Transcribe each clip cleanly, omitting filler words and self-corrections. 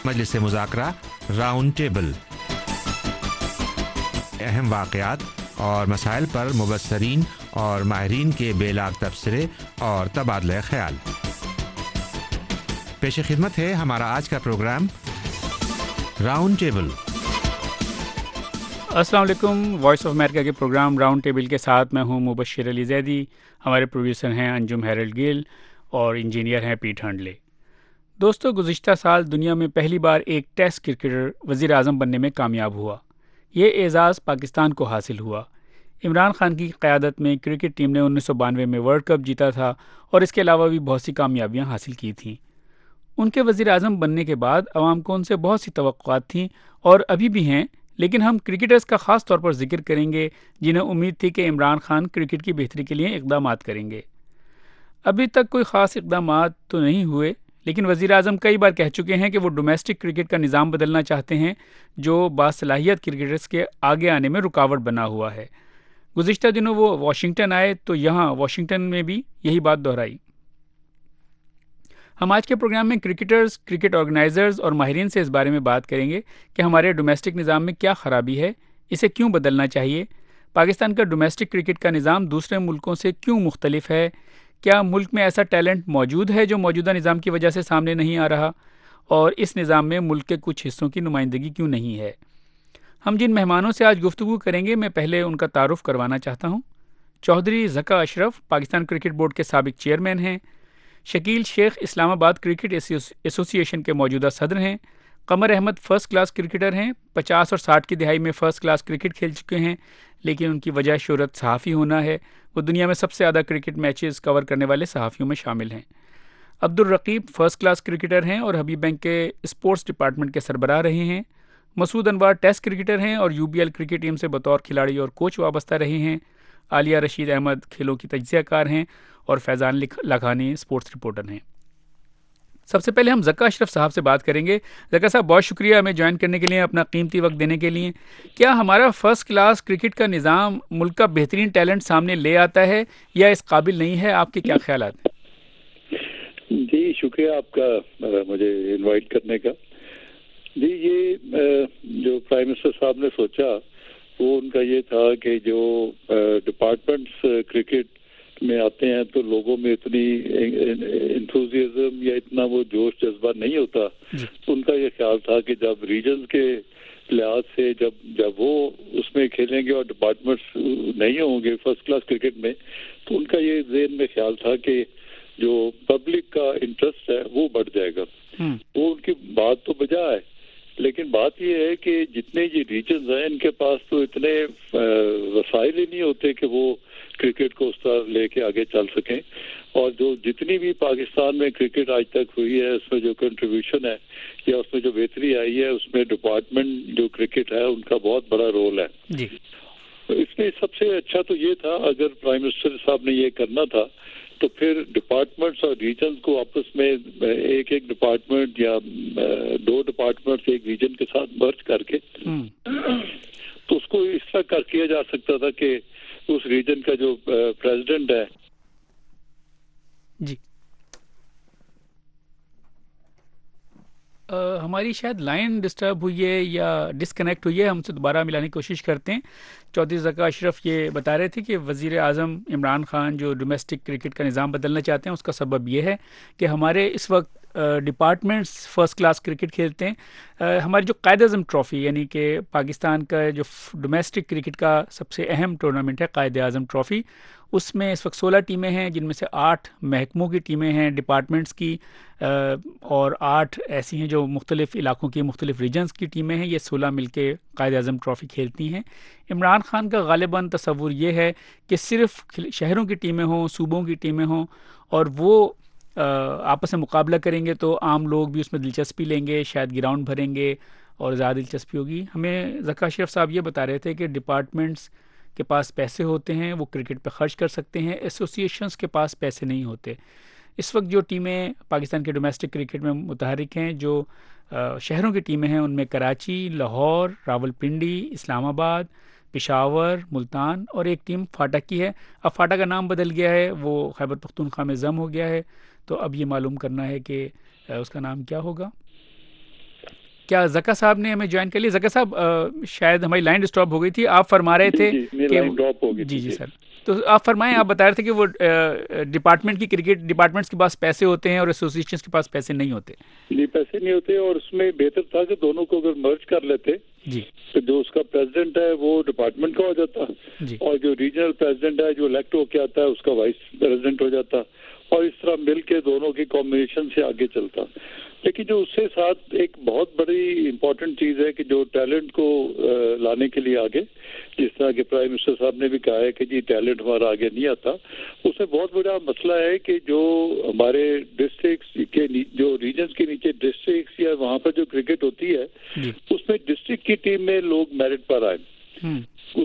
मजलिस मुज़ाकरा round table, अहम वाक़यात और मसाइल पर मुबस्सरीन और माहिरीन के बेलाग तबसरे और तबादला ख्याल। पेश खिदमत है हमारा आज का प्रोग्राम राउंड टेबल। अस्सलाम वालेकुम। वॉइस ऑफ अमेरिका के प्रोग्राम राउंड टेबल के साथ मैं हूं मुबश्शिर अली ज़ैदी। हमारे प्रोड्यूसर हैं अंजुम हैरल्ड गिल और इंजीनियर हैं पीट हंडले। दोस्तों, गुज़िश्ता साल दुनिया में पहली बार एक टेस्ट क्रिकेटर वज़ीर आज़म बनने में कामयाब हुआ। ये एज़ाज़ पाकिस्तान को हासिल हुआ। इमरान खान की क़यादत में क्रिकेट टीम ने 1992 में वर्ल्ड कप जीता था और इसके अलावा भी बहुत सी कामयाबियाँ हासिल की थीं। उनके वज़ीर आज़म बनने के बाद अवाम को उनसे बहुत सी तवक्कुआत थीं और अभी भी हैं, लेकिन हम क्रिकेटर्स का ख़ास तौर पर जिक्र करेंगे जिन्हें उम्मीद थी कि इमरान खान क्रिकेट की बेहतरी के लिए इक़दाम करेंगे। अभी तक कोई ख़ास इक़दाम तो नहीं हुए, लेकिन वज़ीर आज़म कई बार कह चुके हैं कि वो डोमेस्टिक क्रिकेट का निज़ाम बदलना चाहते हैं जो बासलाहियत क्रिकेटर्स के आगे आने में रुकावट बना हुआ है। गुज़िश्ता दिनों वो वाशिंगटन आए तो यहाँ वाशिंगटन में भी यही बात दोहराई। हम आज के प्रोग्राम में क्रिकेटर्स, क्रिकेट ऑर्गेनाइजर्स और माहिरीन से इस बारे में बात करेंगे कि हमारे डोमेस्टिक निज़ाम में क्या ख़राबी है, इसे क्यों बदलना चाहिए, पाकिस्तान का डोमेस्टिक क्रिकेट का निज़ाम दूसरे मुल्कों से क्यों मुख्तलिफ है, क्या मुल्क में ऐसा टैलेंट मौजूद है जो मौजूदा निज़ाम की वजह से सामने नहीं आ रहा, और इस निज़ाम में मुल्क के कुछ हिस्सों की नुमाइंदगी क्यों नहीं है। हम जिन मेहमानों से आज गुफ्तगू करेंगे, मैं पहले उनका तारुफ करवाना चाहता हूँ। चौधरी ज़का अशरफ पाकिस्तान क्रिकेट बोर्ड के साबिक चेयरमैन हैं। शकील शेख इस्लामाबाद क्रिकेट एसोसिएशन के मौजूदा सदर हैं। Qamar Ahmed first class cricketer हैं। 50 और 60 की दिहाई में फ़र्स्ट क्लास क्रिकेट खेल चुके हैं, लेकिन उनकी वजह शोहरत सहाफ़ी होना है। वो दुनिया में सबसे ज़्यादा क्रिकेट मैचेस कवर करने वाले सहाफ़ियों में शामिल हैं। Abdul Raqeeb first class cricketer हैं और हबीब बैंक के स्पोर्ट्स डिपार्टमेंट के सरबराह रहे हैं। मसूद अनवर टेस्ट क्रिकेटर हैं और UBL क्रिकेट टीम से बतौर खिलाड़ी और कोच वाबस्ता रहे हैं। आलिया रशीद अहमद खेलों की तज्ज़ियाकार हैं और फैज़ान लखानी स्पोर्ट्स रिपोर्टर हैं। सबसे पहले हम ज़का अशरफ साहब से बात करेंगे। ज़का साहब, बहुत शुक्रिया हमें ज्वाइन करने के लिए, अपना कीमती वक्त देने के लिए। क्या हमारा फ़र्स्ट क्लास क्रिकेट का निज़ाम मुल्क का बेहतरीन टैलेंट सामने ले आता है या इस काबिल नहीं है? आपके क्या ख्यालात हैं? जी, शुक्रिया आपका मुझे इनवाइट करने का। जी, ये जो प्राइम मिनिस्टर साहब ने सोचा वो उनका ये था कि जो डिपार्टमेंट्स क्रिकेट में आते हैं तो लोगों में इतनी एंथुसियाज्म या इतना वो जोश जज्बा नहीं होता। तो उनका ये ख्याल था कि जब रीजन्स के लिहाज से जब वो उसमें खेलेंगे और डिपार्टमेंट्स नहीं होंगे फर्स्ट क्लास क्रिकेट में, तो उनका ये ज़हन में ख्याल था कि जो पब्लिक का इंटरेस्ट है वो बढ़ जाएगा। वो उनकी बात तो बजा है, लेकिन बात यह है कि जितने ये रीजन्स हैं इनके पास तो इतने वसाइल ही नहीं होते कि वो क्रिकेट को उस तरह लेके आगे चल सकें। और जो जितनी भी पाकिस्तान में क्रिकेट आज तक हुई है उसमें जो कंट्रीब्यूशन है या उसमें जो बेहतरी आई है उसमें डिपार्टमेंट जो क्रिकेट है उनका बहुत बड़ा रोल है जी। तो इसमें सबसे अच्छा तो ये था, अगर प्राइम मिनिस्टर साहब ने ये करना था तो फिर डिपार्टमेंट्स और रीजन्स को आपस में एक डिपार्टमेंट या 2 डिपार्टमेंट्स एक रीजन के साथ मर्ज करके तो उसको इस तरह कर किया जा सकता था कि उस रीजन का जो प्रेसिडेंट है जी। हमारी शायद लाइन डिस्टर्ब हुई है या डिस्कनेक्ट हुई है, हमसे दोबारा मिलाने की कोशिश करते हैं। चौधरी ज़का अशरफ ये बता रहे थे कि वज़ीर आज़म इमरान खान जो डोमेस्टिक क्रिकेट का निज़ाम बदलना चाहते हैं उसका सबब ये है कि हमारे इस वक्त डिपार्टमेंट्स फ़र्स्ट क्लास क्रिकेट खेलते हैं। हमारी जो कायद-ए-आज़म ट्रॉफ़ी यानी कि पाकिस्तान का जो डोमेस्टिक क्रिकेट का सबसे अहम टूर्नामेंट है कायद-ए-आज़म ट्रॉफ़ी, उसमें इस वक्त 16 टीमें हैं जिनमें से 8 महकमों की टीमें हैं डिपार्टमेंट्स की, और 8 ऐसी हैं जो मुख्तलिफ इलाकों की मुख्तलिफ रीजन्स की टीमें हैं। ये 16 मिलके कायद-ए-आज़म ट्रॉफ़ी खेलती हैं। इमरान खान का गालिबन तसव्वुर ये है कि सिर्फ शहरों की टीमें हों, सूबों की टीमें हों और वो आपस में मुकाबला करेंगे तो आम लोग भी उसमें दिलचस्पी लेंगे, शायद ग्राउंड भरेंगे और ज़्यादा दिलचस्पी होगी। हमें ज़का अशरफ साहब ये बता रहे थे कि डिपार्टमेंट्स के पास पैसे होते हैं, वो क्रिकेट पे खर्च कर सकते हैं, एसोसिएशंस के पास पैसे नहीं होते। इस वक्त जो टीमें पाकिस्तान के डोमेस्टिक क्रिकेट में मुतहरिक हैं, जो शहरों की टीमें हैं, उनमें कराची, लाहौर, रावलपिंडी, इस्लामाबाद, पेशावर, मुल्तान और एक टीम फाटक की है। अब फाटक का नाम बदल गया है, वो खैबर पख्तूनख्वा में ज़म हो गया है, तो अब ये मालूम करना है कि उसका नाम क्या होगा। क्या जका साहब ने हमें ज्वाइन कर लिया? जका साहब शायद हमारी लाइन स्टॉप हो गई थी, आप फरमा रहे थे कि ड्रॉप हो गई। जी जी सर, तो आप फरमाएं, आप बता रहे थे कि वो डिपार्टमेंट की क्रिकेट डिपार्टमेंट्स के पास पैसे होते हैं और एसोसिएशंस के पास पैसे नहीं होते। नहीं, पैसे नहीं होते, और उसमें बेहतर था कि दोनों को अगर मर्ज कर लेते जी, तो जो उसका प्रेसिडेंट है वो डिपार्टमेंट का हो जाता जी, और जो रीजनल प्रेसिडेंट है जो इलेक्ट होके आता है उसका वाइस प्रेसिडेंट हो जाता, और इस तरह मिल के दोनों की कॉम्बिनेशन से आगे चलता। लेकिन जो उससे साथ एक बहुत बड़ी इम्पोर्टेंट चीज़ है कि जो टैलेंट को लाने के लिए आगे, जिस तरह के प्राइम मिनिस्टर साहब ने भी कहा है कि जी टैलेंट हमारा आगे नहीं आता, उसमें बहुत बड़ा मसला है कि जो हमारे डिस्ट्रिक्ट्स के जो रीजन्स के नीचे डिस्ट्रिक्ट्स या वहाँ पर जो क्रिकेट होती है उसमें डिस्ट्रिक्ट की टीम में लोग मेरिट पर आए।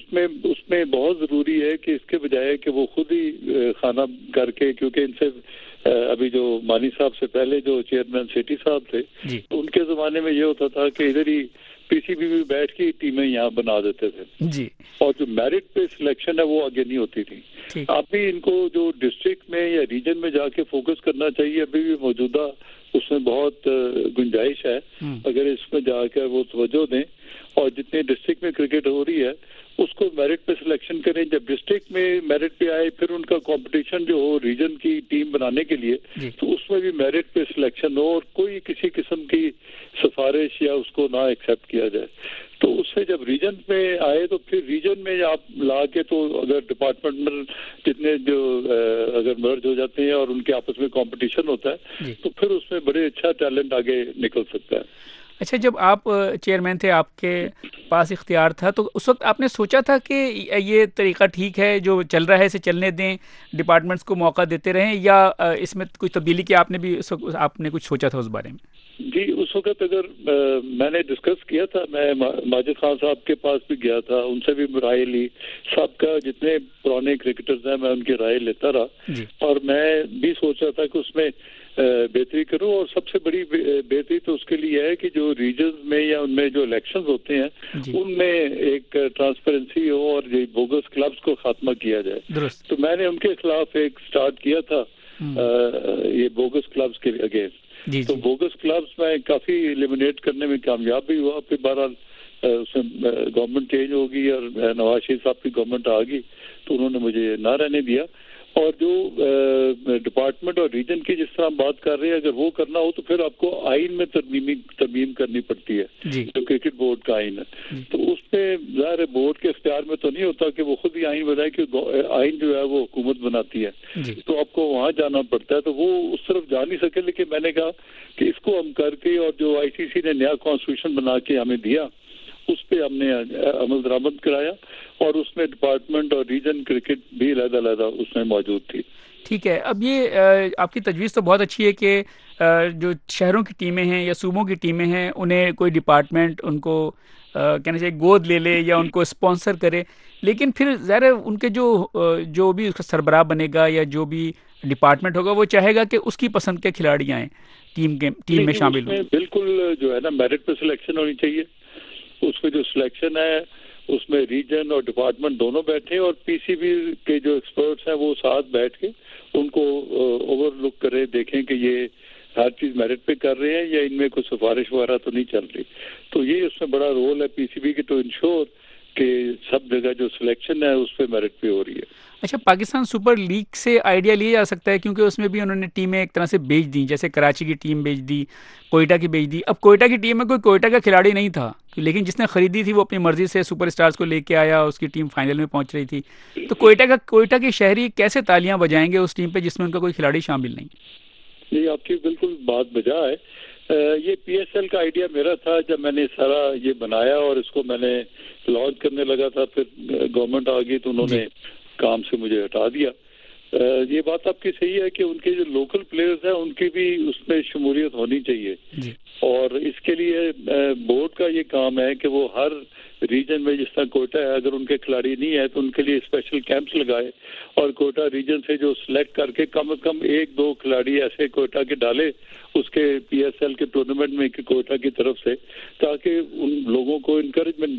उसमें बहुत जरूरी है कि इसके बजाय कि वो खुद ही खाना करके, क्योंकि इनसे अभी जो मानी साहब से पहले जो चेयरमैन सेठी साहब थे, तो उनके जमाने में ये होता था कि इधर ही पीसीबी में बैठ के टीमें यहाँ बना देते थे जी, और जो मेरिट पे सिलेक्शन है वो आगे नहीं होती थी। आप भी इनको जो डिस्ट्रिक्ट में या रीजन में जाके फोकस करना चाहिए, अभी भी मौजूदा उसमें बहुत गुंजाइश है, अगर इसमें जाकर वो तवज्जो दें और जितने डिस्ट्रिक्ट में क्रिकेट हो रही है उसको मेरिट पे सिलेक्शन करें। जब डिस्ट्रिक्ट में मेरिट पे आए फिर उनका कंपटीशन जो हो रीजन की टीम बनाने के लिए, तो उसमें भी मेरिट पे सिलेक्शन हो और कोई किसी किस्म की सिफारिश या उसको ना एक्सेप्ट किया जाए। तो उससे जब रीजन में आए तो फिर रीजन में आप ला के, तो अगर डिपार्टमेंट में जितने जो अगर मर्ज हो जाते हैं और उनके आपस में कंपटीशन होता है तो फिर उसमें बड़े अच्छा टैलेंट आगे निकल सकता है। अच्छा, जब आप चेयरमैन थे, आपके पास इख्तियार था, तो उस वक्त आपने सोचा था कि ये तरीका ठीक है, जो चल रहा है इसे चलने दें, डिपार्टमेंट्स को मौका देते रहें, या इसमें कुछ तब्दीली की आपने भी आपने कुछ सोचा था उस बारे में? जी, उस वक्त अगर मैंने डिस्कस किया था, मैं माजिद खान साहब के पास भी गया था, उनसे भी राय ली, सबका जितने पुराने क्रिकेटर्स हैं मैं उनकी राय लेता रहा और मैं भी सोच रहा था कि उसमें बेहतरी करूं। और सबसे बड़ी बेहतरी तो उसके लिए है कि जो रीजन में या उनमें जो इलेक्शंस होते हैं उनमें एक ट्रांसपेरेंसी हो और ये बोगस क्लब्स को खात्मा किया जाए। तो मैंने उनके खिलाफ एक स्टार्ट किया था ये बोगस क्लब्स के अगेंस्ट। तो बोगस क्लब्स में काफी एलिमिनेट करने में कामयाब भी हुआ। फिर बहरहाल उसमें गवर्नमेंट चेंज होगी और नवाज शरीफ साहब की गवर्नमेंट आ गई तो उन्होंने मुझे ना रहने दिया। और जो डिपार्टमेंट और रीजन की जिस तरह हम बात कर रहे हैं, अगर वो करना हो तो फिर आपको आइन में तरमीम करनी पड़ती है, जो क्रिकेट बोर्ड का आइन है। तो उसमें ज़ाहिर बोर्ड के इख्तियार में तो नहीं होता कि वो खुद ही आइन बनाए, कि आइन जो है वो हुकूमत बनाती है, तो आपको वहाँ जाना पड़ता है। तो वो उस तरफ जा नहीं सके, लेकिन मैंने कहा कि इसको हम करके, और जो आईसीसी ने नया कॉन्स्टिट्यूशन बना के हमें दिया उस पर हमने अमल दरामद कराया और उसमें डिपार्टमेंट और रीजन क्रिकेट भी अलग-अलग उसमें मौजूद थी। ठीक है, अब ये आपकी तजवीज़ तो बहुत अच्छी है कि जो शहरों की टीमें हैं या सूबों की टीमें हैं उन्हें कोई डिपार्टमेंट उनको कहना चाहिए गोद ले ले या उनको स्पॉन्सर करे, लेकिन फिर ज़ाहिर उनके जो भी उसका सरबराह बनेगा या जो भी डिपार्टमेंट होगा वो चाहेगा कि उसकी पसंद के खिलाड़ी आएँ टीम में शामिल हों। बिल्कुल जो है ना मेरिट पर सिलेक्शन होनी चाहिए। उसमें जो सिलेक्शन है उसमें रीजन और डिपार्टमेंट दोनों बैठे और पीसीबी के जो एक्सपर्ट्स हैं वो साथ बैठ के उनको ओवरलुक करें, देखें कि ये हर चीज मेरिट पे कर रहे हैं या इनमें कुछ सिफारिश वगैरह तो नहीं चल रही। तो ये उसमें बड़ा रोल है पीसीबी की, टू इंश्योर कि सब जगह जो सिलेक्शन है उस पर मेरिट पे हो रही है। अच्छा, पाकिस्तान सुपर लीग से आइडिया लिया जा सकता है, क्योंकि उसमें भी उन्होंने टीमें एक तरह से बेच दी, जैसे कराची की टीम बेच दी, कोयटा की बेच दी। अब कोयटा की टीम में कोई कोयटा का खिलाड़ी नहीं था, लेकिन जिसने खरीदी थी वो अपनी मर्जी से सुपरस्टार्स को लेके आया, उसकी टीम फाइनल में पहुंच रही थी। तो कोयटा के शहरी कैसे तालियां बजाएंगे उस टीम पे जिसमें उनका कोई खिलाड़ी शामिल नहीं? जी, आपकी बिल्कुल बात बजा है। ये पीएसएल का आइडिया मेरा था जब मैंने सारा ये बनाया और इसको मैंने लॉन्च करने लगा था। फिर गवर्नमेंट आ गई तो उन्होंने काम से मुझे हटा दिया। ये बात आपकी सही है कि उनके जो लोकल प्लेयर्स हैं उनकी भी उसमें शमूलियत होनी चाहिए और इसके लिए बोर्ड का ये काम है कि वो हर रीजन में, जिस तरह कोयटा है, अगर उनके खिलाड़ी नहीं है तो उनके लिए स्पेशल कैंप्स लगाए और कोयटा रीजन से जो सिलेक्ट करके कम से कम 1-2 खिलाड़ी ऐसे कोयटा के डाले उसके पीएसएल के टूर्नामेंट में कोयटा की तरफ से, ताकि उन लोगों को इनकरेजमेंट मिले।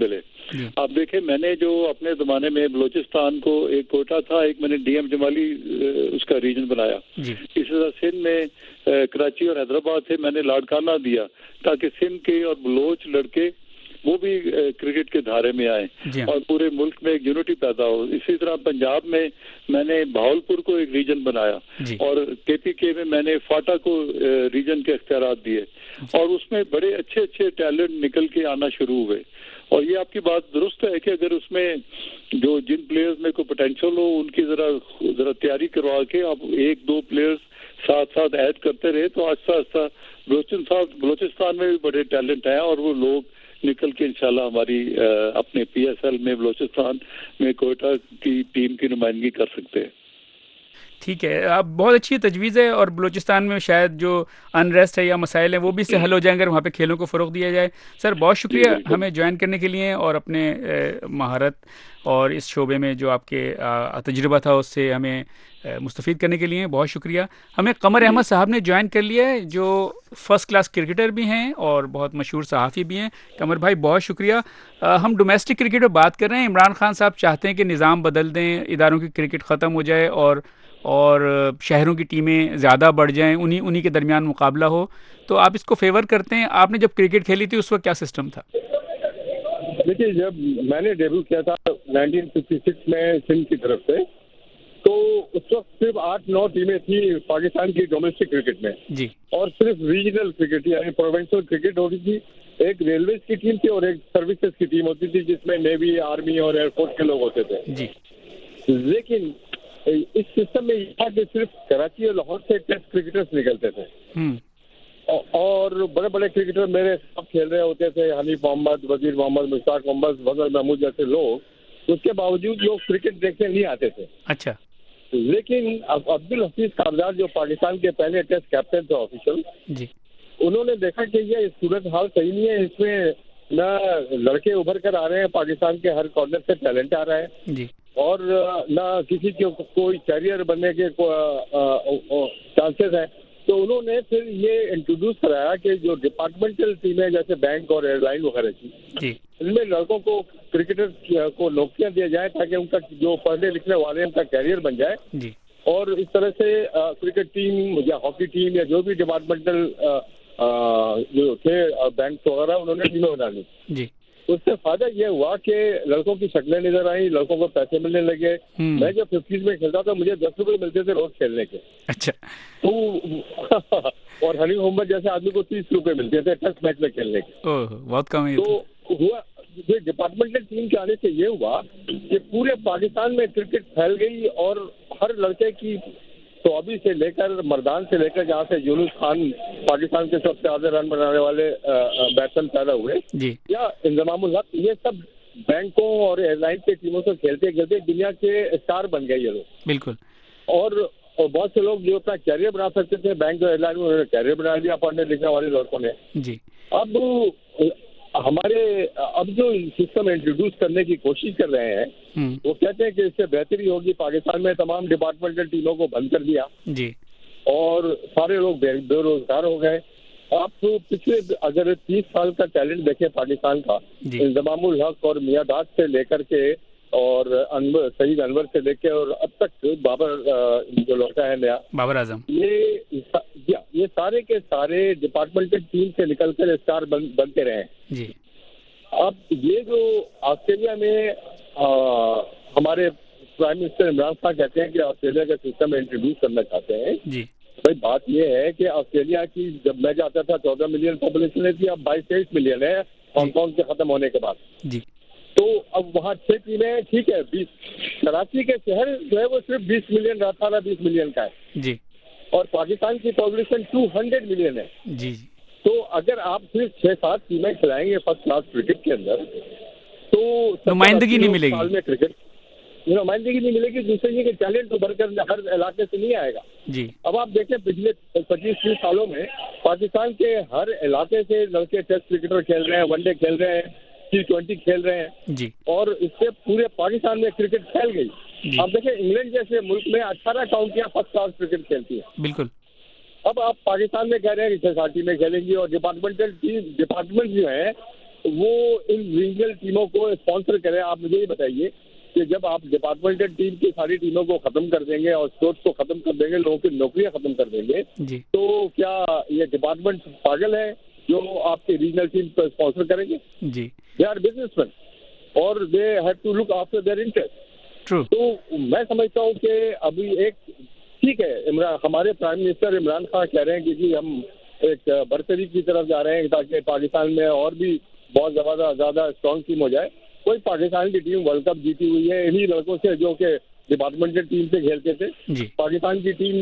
जी। आप देखें, मैंने जो अपने ज़माने में बलूचिस्तान को, एक कोटा था, एक मैंने डीएम जमाली उसका रीजन बनाया। जी। इसी तरह सिंध में कराची और हैदराबाद से मैंने लाड़काना दिया ताकि सिंध के और बलोच लड़के वो भी क्रिकेट के धारे में आए और पूरे मुल्क में एक यूनिटी पैदा हो। इसी तरह पंजाब में मैंने भावलपुर को एक रीजन बनाया और केपीके में मैंने फाटा को रीजन के इख्तियारात दिए और उसमें बड़े अच्छे अच्छे टैलेंट निकल के आना शुरू हुए। और ये आपकी बात दुरुस्त है कि अगर उसमें जो जिन प्लेयर्स में कोई पोटेंशियल हो उनकी जरा तैयारी करवा के आप एक दो प्लेयर्स साथ साथ ऐड करते रहे तो आहिस्ता आहिस्ता बलूचिस्तान में भी बड़े टैलेंट हैं और वो लोग निकल के इंशाल्लाह हमारी अपने पीएसएल में बलूचिस्तान में कोयटा की टीम की नुमाइंदगी कर सकते हैं। ठीक है, आप बहुत अच्छी तजवीज़ है और बलूचिस्तान में शायद जो अनरेस्ट है या मसाइल हैं वो भी इससे हल हो जाएंगे अगर वहाँ पे खेलों को फ़रोग़ दिया जाए। सर बहुत शुक्रिया हमें ज्वाइन करने के लिए और अपने महारत और इस शोबे में जो आपके तजुर्बा था उससे हमें मुस्तफ़ीद करने के लिए बहुत शुक्रिया। हमें कमर अहमद साहब ने ज्वाइन कर लिया है जो फ़र्स्ट क्लास क्रिकेटर भी हैं और बहुत मशहूर सहाफ़ी भी हैं। कमर भाई बहुत शुक्रिया। हम डोमेस्टिक क्रिकेट पर बात कर रहे हैं। इमरान खान साहब चाहते हैं कि निज़ाम बदल दें, इदारों की क्रिकेट ख़त्म हो जाए और शहरों की टीमें ज़्यादा बढ़ जाएं, उन्हीं के दरमियान मुकाबला हो, तो आप इसको फेवर करते हैं? आपने जब क्रिकेट खेली थी उस वक्त क्या सिस्टम था? देखिए, जब मैंने डेब्यू किया था 1956 में सिंध की तरफ से, तो उस वक्त सिर्फ 8-9 टीमें थी पाकिस्तान की डोमेस्टिक क्रिकेट में जी। और सिर्फ रीजनल क्रिकेट यानी प्रोविंशियल क्रिकेट होती थी। एक रेलवे की टीम थी और एक सर्विसेज की टीम होती थी जिसमें नेवी, आर्मी और एयरफोर्स के लोग होते थे जी। लेकिन इस सिस्टम में यह था कि सिर्फ कराची और लाहौर से टेस्ट क्रिकेटर्स निकलते थे और बड़े बड़े क्रिकेटर मेरे साथ खेल रहे होते थे, हनीफ मोहम्मद, वजीर मोहम्मद, मुश्ताक मोहम्मद, फजल महमूद जैसे लोग। उसके बावजूद लोग क्रिकेट देखने नहीं आते थे। अच्छा। लेकिन अब्दुल हफीज कारदार जो पाकिस्तान के पहले टेस्ट कैप्टन थे ऑफिशियल जी, उन्होंने देखा कि ये सूरत हाल सही नहीं है, इसमें न लड़के उभर कर आ रहे हैं, पाकिस्तान के हर कॉर्नर से टैलेंट आ रहा है जी, और ना किसी के कोई कैरियर बनने के चांसेस हैं। तो उन्होंने फिर ये इंट्रोड्यूस कराया कि जो डिपार्टमेंटल टीमें जैसे बैंक और एयरलाइन वगैरह की, इनमें लड़कों को क्रिकेटर को नौकरियां दिया जाए ताकि उनका जो पढ़ने लिखने वाले हैं उनका कैरियर बन जाए जी। और इस तरह से क्रिकेट टीम या हॉकी टीम या जो भी डिपार्टमेंटल जो थे बैंक वगैरह उन्होंने टीमें बना ली जी। उससे फायदा ये हुआ कि लड़कों की शक्लें नजर आई, लड़कों को पैसे मिलने लगे। मैं जब 50s में खेलता था मुझे 10 रुपए मिलते थे रोज खेलने के। अच्छा। तो और हनी मोहम्मद जैसे आदमी को 30 रुपए मिलते थे टेस्ट मैच में खेलने के। बहुत कम है। तो हुआ ये डिपार्टमेंटल टीम के आने से ये हुआ कि पूरे पाकिस्तान में क्रिकेट फैल गई और हर लड़के की चौबी से लेकर मर्दान से लेकर जहाँ से यूनुस खान पाकिस्तान के सबसे ज्यादा रन बनाने वाले बैट्समैन पैदा हुए जी, या इंजमामुल हक, ये सब बैंकों और एयरलाइन के टीमों से खेलते खेलते दुनिया के स्टार बन गए ये लोग। बिल्कुल। और बहुत से लोग जो अपना कैरियर बना सकते थे बैंक और एयरलाइन में, उन्होंने कैरियर बना लिया पढ़ने लिखने वाले लड़कों ने जी। अब हमारे अब जो सिस्टम इंट्रोड्यूस करने की कोशिश कर रहे हैं वो कहते हैं कि इससे बेहतरी होगी। पाकिस्तान में तमाम डिपार्टमेंटल टीमों को बंद कर दिया जी और सारे लोग बेरोजगार हो गए। आप तो पिछले अगर 30 साल का टैलेंट देखें पाकिस्तान का, इंजमामुल हक और मियादाद से लेकर के और सईद अनवर से लेकर और अब तक बाबर जो लड़का है नया बाबर आजम, ये सारे के सारे डिपार्टमेंटल टीम से निकलकर स्टार बनते रहे जी। अब ये जो ऑस्ट्रेलिया में हमारे प्राइम मिनिस्टर इमरान खान कहते हैं कि ऑस्ट्रेलिया का सिस्टम इंट्रोड्यूस करना चाहते हैं जी। भाई बात ये है कि ऑस्ट्रेलिया की जब मैं जाता था 14 मिलियन पॉपुलेशन थी, अब 22-23 मिलियन है हांगकांग के खत्म होने के बाद जी। तो अब वहाँ 6 टीमें ठीक है, 20 कराची के शहर जो है वो सिर्फ 20 मिलियन 18-20 मिलियन का है जी, और पाकिस्तान की पॉपुलेशन 200 मिलियन है जी। तो अगर आप सिर्फ 6-7 टीमें खिलाएंगे फर्स्ट क्लास क्रिकेट के अंदर तो नुमाइंदगी नहीं मिलेगी, साल में क्रिकेट नुमाइंदगी नहीं मिलेगी। दूसरे ये कि टैलेंट उभर कर हर इलाके से नहीं आएगा जी। अब आप देखें पिछले 25-30 सालों में पाकिस्तान के हर इलाके से लड़के टेस्ट क्रिकेटर खेल रहे हैं, वनडे खेल रहे हैं, T20 खेल रहे हैं जी, और इससे पूरे पाकिस्तान में क्रिकेट फैल गई। आप देखें इंग्लैंड जैसे मुल्क में 18 काउंटियां फर्स्ट क्लास क्रिकेट खेलती है। बिल्कुल। अब आप पाकिस्तान में कह रहे हैं कि 6-7 टीमें खेलेंगी और डिपार्टमेंट जो है वो इन रीजनल टीमों को स्पॉन्सर करें। आप मुझे ये बताइए कि जब आप डिपार्टमेंटल टीम की सारी टीमों को खत्म कर देंगे और स्पोर्ट्स को खत्म कर देंगे, लोगों की नौकरियां खत्म कर देंगे, तो क्या ये डिपार्टमेंट पागल है जो आपकी रीजनल टीम को स्पॉन्सर करेंगे? जी, दे आर बिजनेसमैन और they have to look after their interest. तो मैं समझता हूँ कि अभी एक ठीक है, हमारे प्राइम मिनिस्टर इमरान खान कह रहे हैं कि जी हम एक बरतरी की तरफ जा रहे हैं ताकि पाकिस्तान में और भी बहुत ज्यादा स्ट्रॉन्ग टीम हो जाए। कोई पाकिस्तान की टीम वर्ल्ड कप जीती हुई है इन्हीं लड़कों से जो कि डिपार्टमेंटल टीम से खेलते थे। पाकिस्तान की team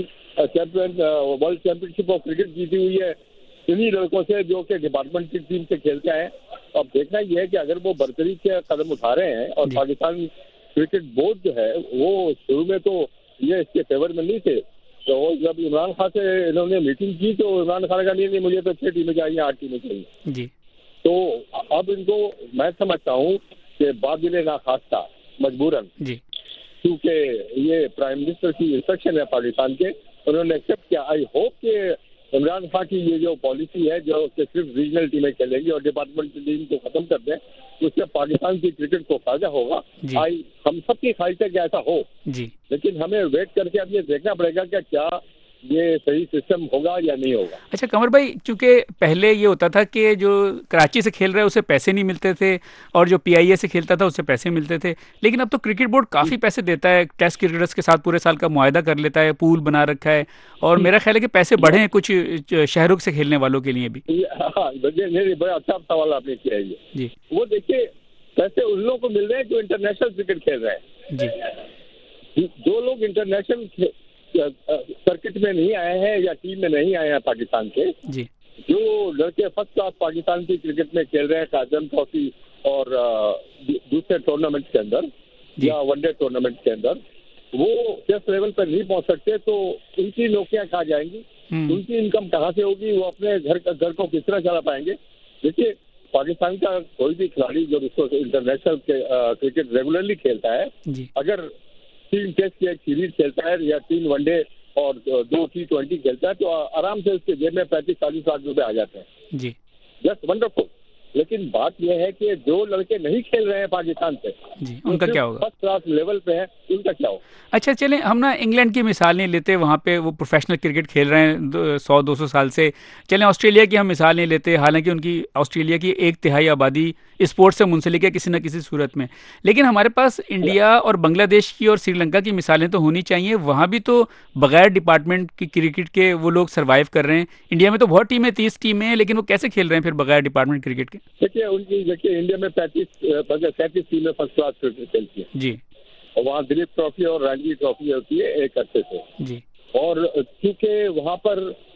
world championship of cricket जीती हुई है इन्हीं लड़कों से जो कि डिपार्टमेंटल टीम से खेलते हैं। अब देखना ये है कि अगर वो बरतरी के कदम उठा रहे हैं और पाकिस्तान क्रिकेट बोर्ड जो है वो शुरू में तो ये इसके फेवर में नहीं थे, तो जब इमरान खान से इन्होंने मीटिंग की तो इमरान खान का नहीं मुझे तो 6 टीमें चाहिए, 8 टीमें चाहिए जी। तो अब इनको मैं समझता हूँ कि बाबिल नाखास्ता मजबूरन जी, क्योंकि ये प्राइम मिनिस्टर की इंस्ट्रक्शन है पाकिस्तान के, उन्होंने एक्सेप्ट किया। आई होप कि इमरान खान की ये जो पॉलिसी है जो सिर्फ रीजनल टीमें खेलेंगी और डिपार्टमेंटल टीम को खत्म कर दें, उससे पाकिस्तान की क्रिकेट को फायदा होगा। हम सबकी ख्वाहिश है कि ऐसा हो जी, लेकिन हमें वेट करके अब ये देखना पड़ेगा कि क्या ये सही सिस्टम होगा या नहीं होगा। अच्छा कमर भाई, क्योंकि पहले ये होता था कि जो कराची से खेल रहा है उसे पैसे नहीं मिलते थे और जो PIA से खेलता था उससे पैसे मिलते थे, लेकिन अब तो क्रिकेट बोर्ड काफ़ी पैसे देता है, टेस्ट क्रिकेटर्स के साथ पूरे साल का मुआहदा कर लेता है, पूल बना रखा है, और मेरा ख्याल है कि पैसे बढ़े हैं कुछ शहरों से खेलने वालों के लिए भी। हाँ, बड़ा अच्छा सवाल आपने किया है जी। वो देखिए पैसे उन लोगों को मिल रहे हैं जो इंटरनेशनल क्रिकेट खेल रहे हैं जी। जो लोग इंटरनेशनल सर्किट में नहीं आए हैं या टीम में नहीं आए हैं पाकिस्तान के जी, जो लड़के फर्स्ट क्लास पाकिस्तान की क्रिकेट में खेल रहे हैं काजम ट्रॉफी और दूसरे टूर्नामेंट के अंदर या वनडे टूर्नामेंट के अंदर, वो टेस्ट लेवल पर नहीं पहुंच सकते, तो उनकी नौकरियां कहाँ जाएंगी, उनकी इनकम कहाँ से होगी, वो अपने घर को किस तरह चला पाएंगे? देखिए पाकिस्तान का कोई भी खिलाड़ी जो इंटरनेशनल क्रिकेट रेगुलरली खेलता है, अगर 3 टेस्ट की एक सीरीज खेलता है या 3 वनडे और 2 T20 खेलता है, तो आराम से उसके जेब में 35-40 लाख रुपए आ जाते हैं जी। Just wonderful. लेकिन बात यह है कि जो लड़के नहीं खेल रहे हैं पाकिस्तान से जी, उनका क्या होगा? फर्स्ट क्लास लेवल पे है, उनका क्या होगा? अच्छा चलें, हम ना इंग्लैंड की मिसाल नहीं लेते, वहाँ पे वो प्रोफेशनल क्रिकेट खेल रहे हैं 100-200 साल से। चलें ऑस्ट्रेलिया की हम मिसाल नहीं लेते, हालांकि उनकी ऑस्ट्रेलिया की 1/3 आबादी स्पोर्ट्स से मुंसलिक है किसी न किसी सूरत में, लेकिन हमारे पास इंडिया और बांग्लादेश की और श्रीलंका की मिसालें तो होनी चाहिए। वहाँ भी तो बगैर डिपार्टमेंट की क्रिकेट के वो लोग सर्वाइव कर रहे हैं। इंडिया में तो बहुत टीमें, 30 टीमें हैं, लेकिन वो कैसे खेल रहे हैं फिर बगैर डिपार्टमेंट क्रिकेट के? देखिए इंडिया में 35 टीमें फर्स्ट क्लास क्रिकेट खेलती है जी, और वहाँ दिलीप ट्रॉफी और रणजी ट्रॉफी होती है एक अच्छे से जी। और क्योंकि वहाँ पर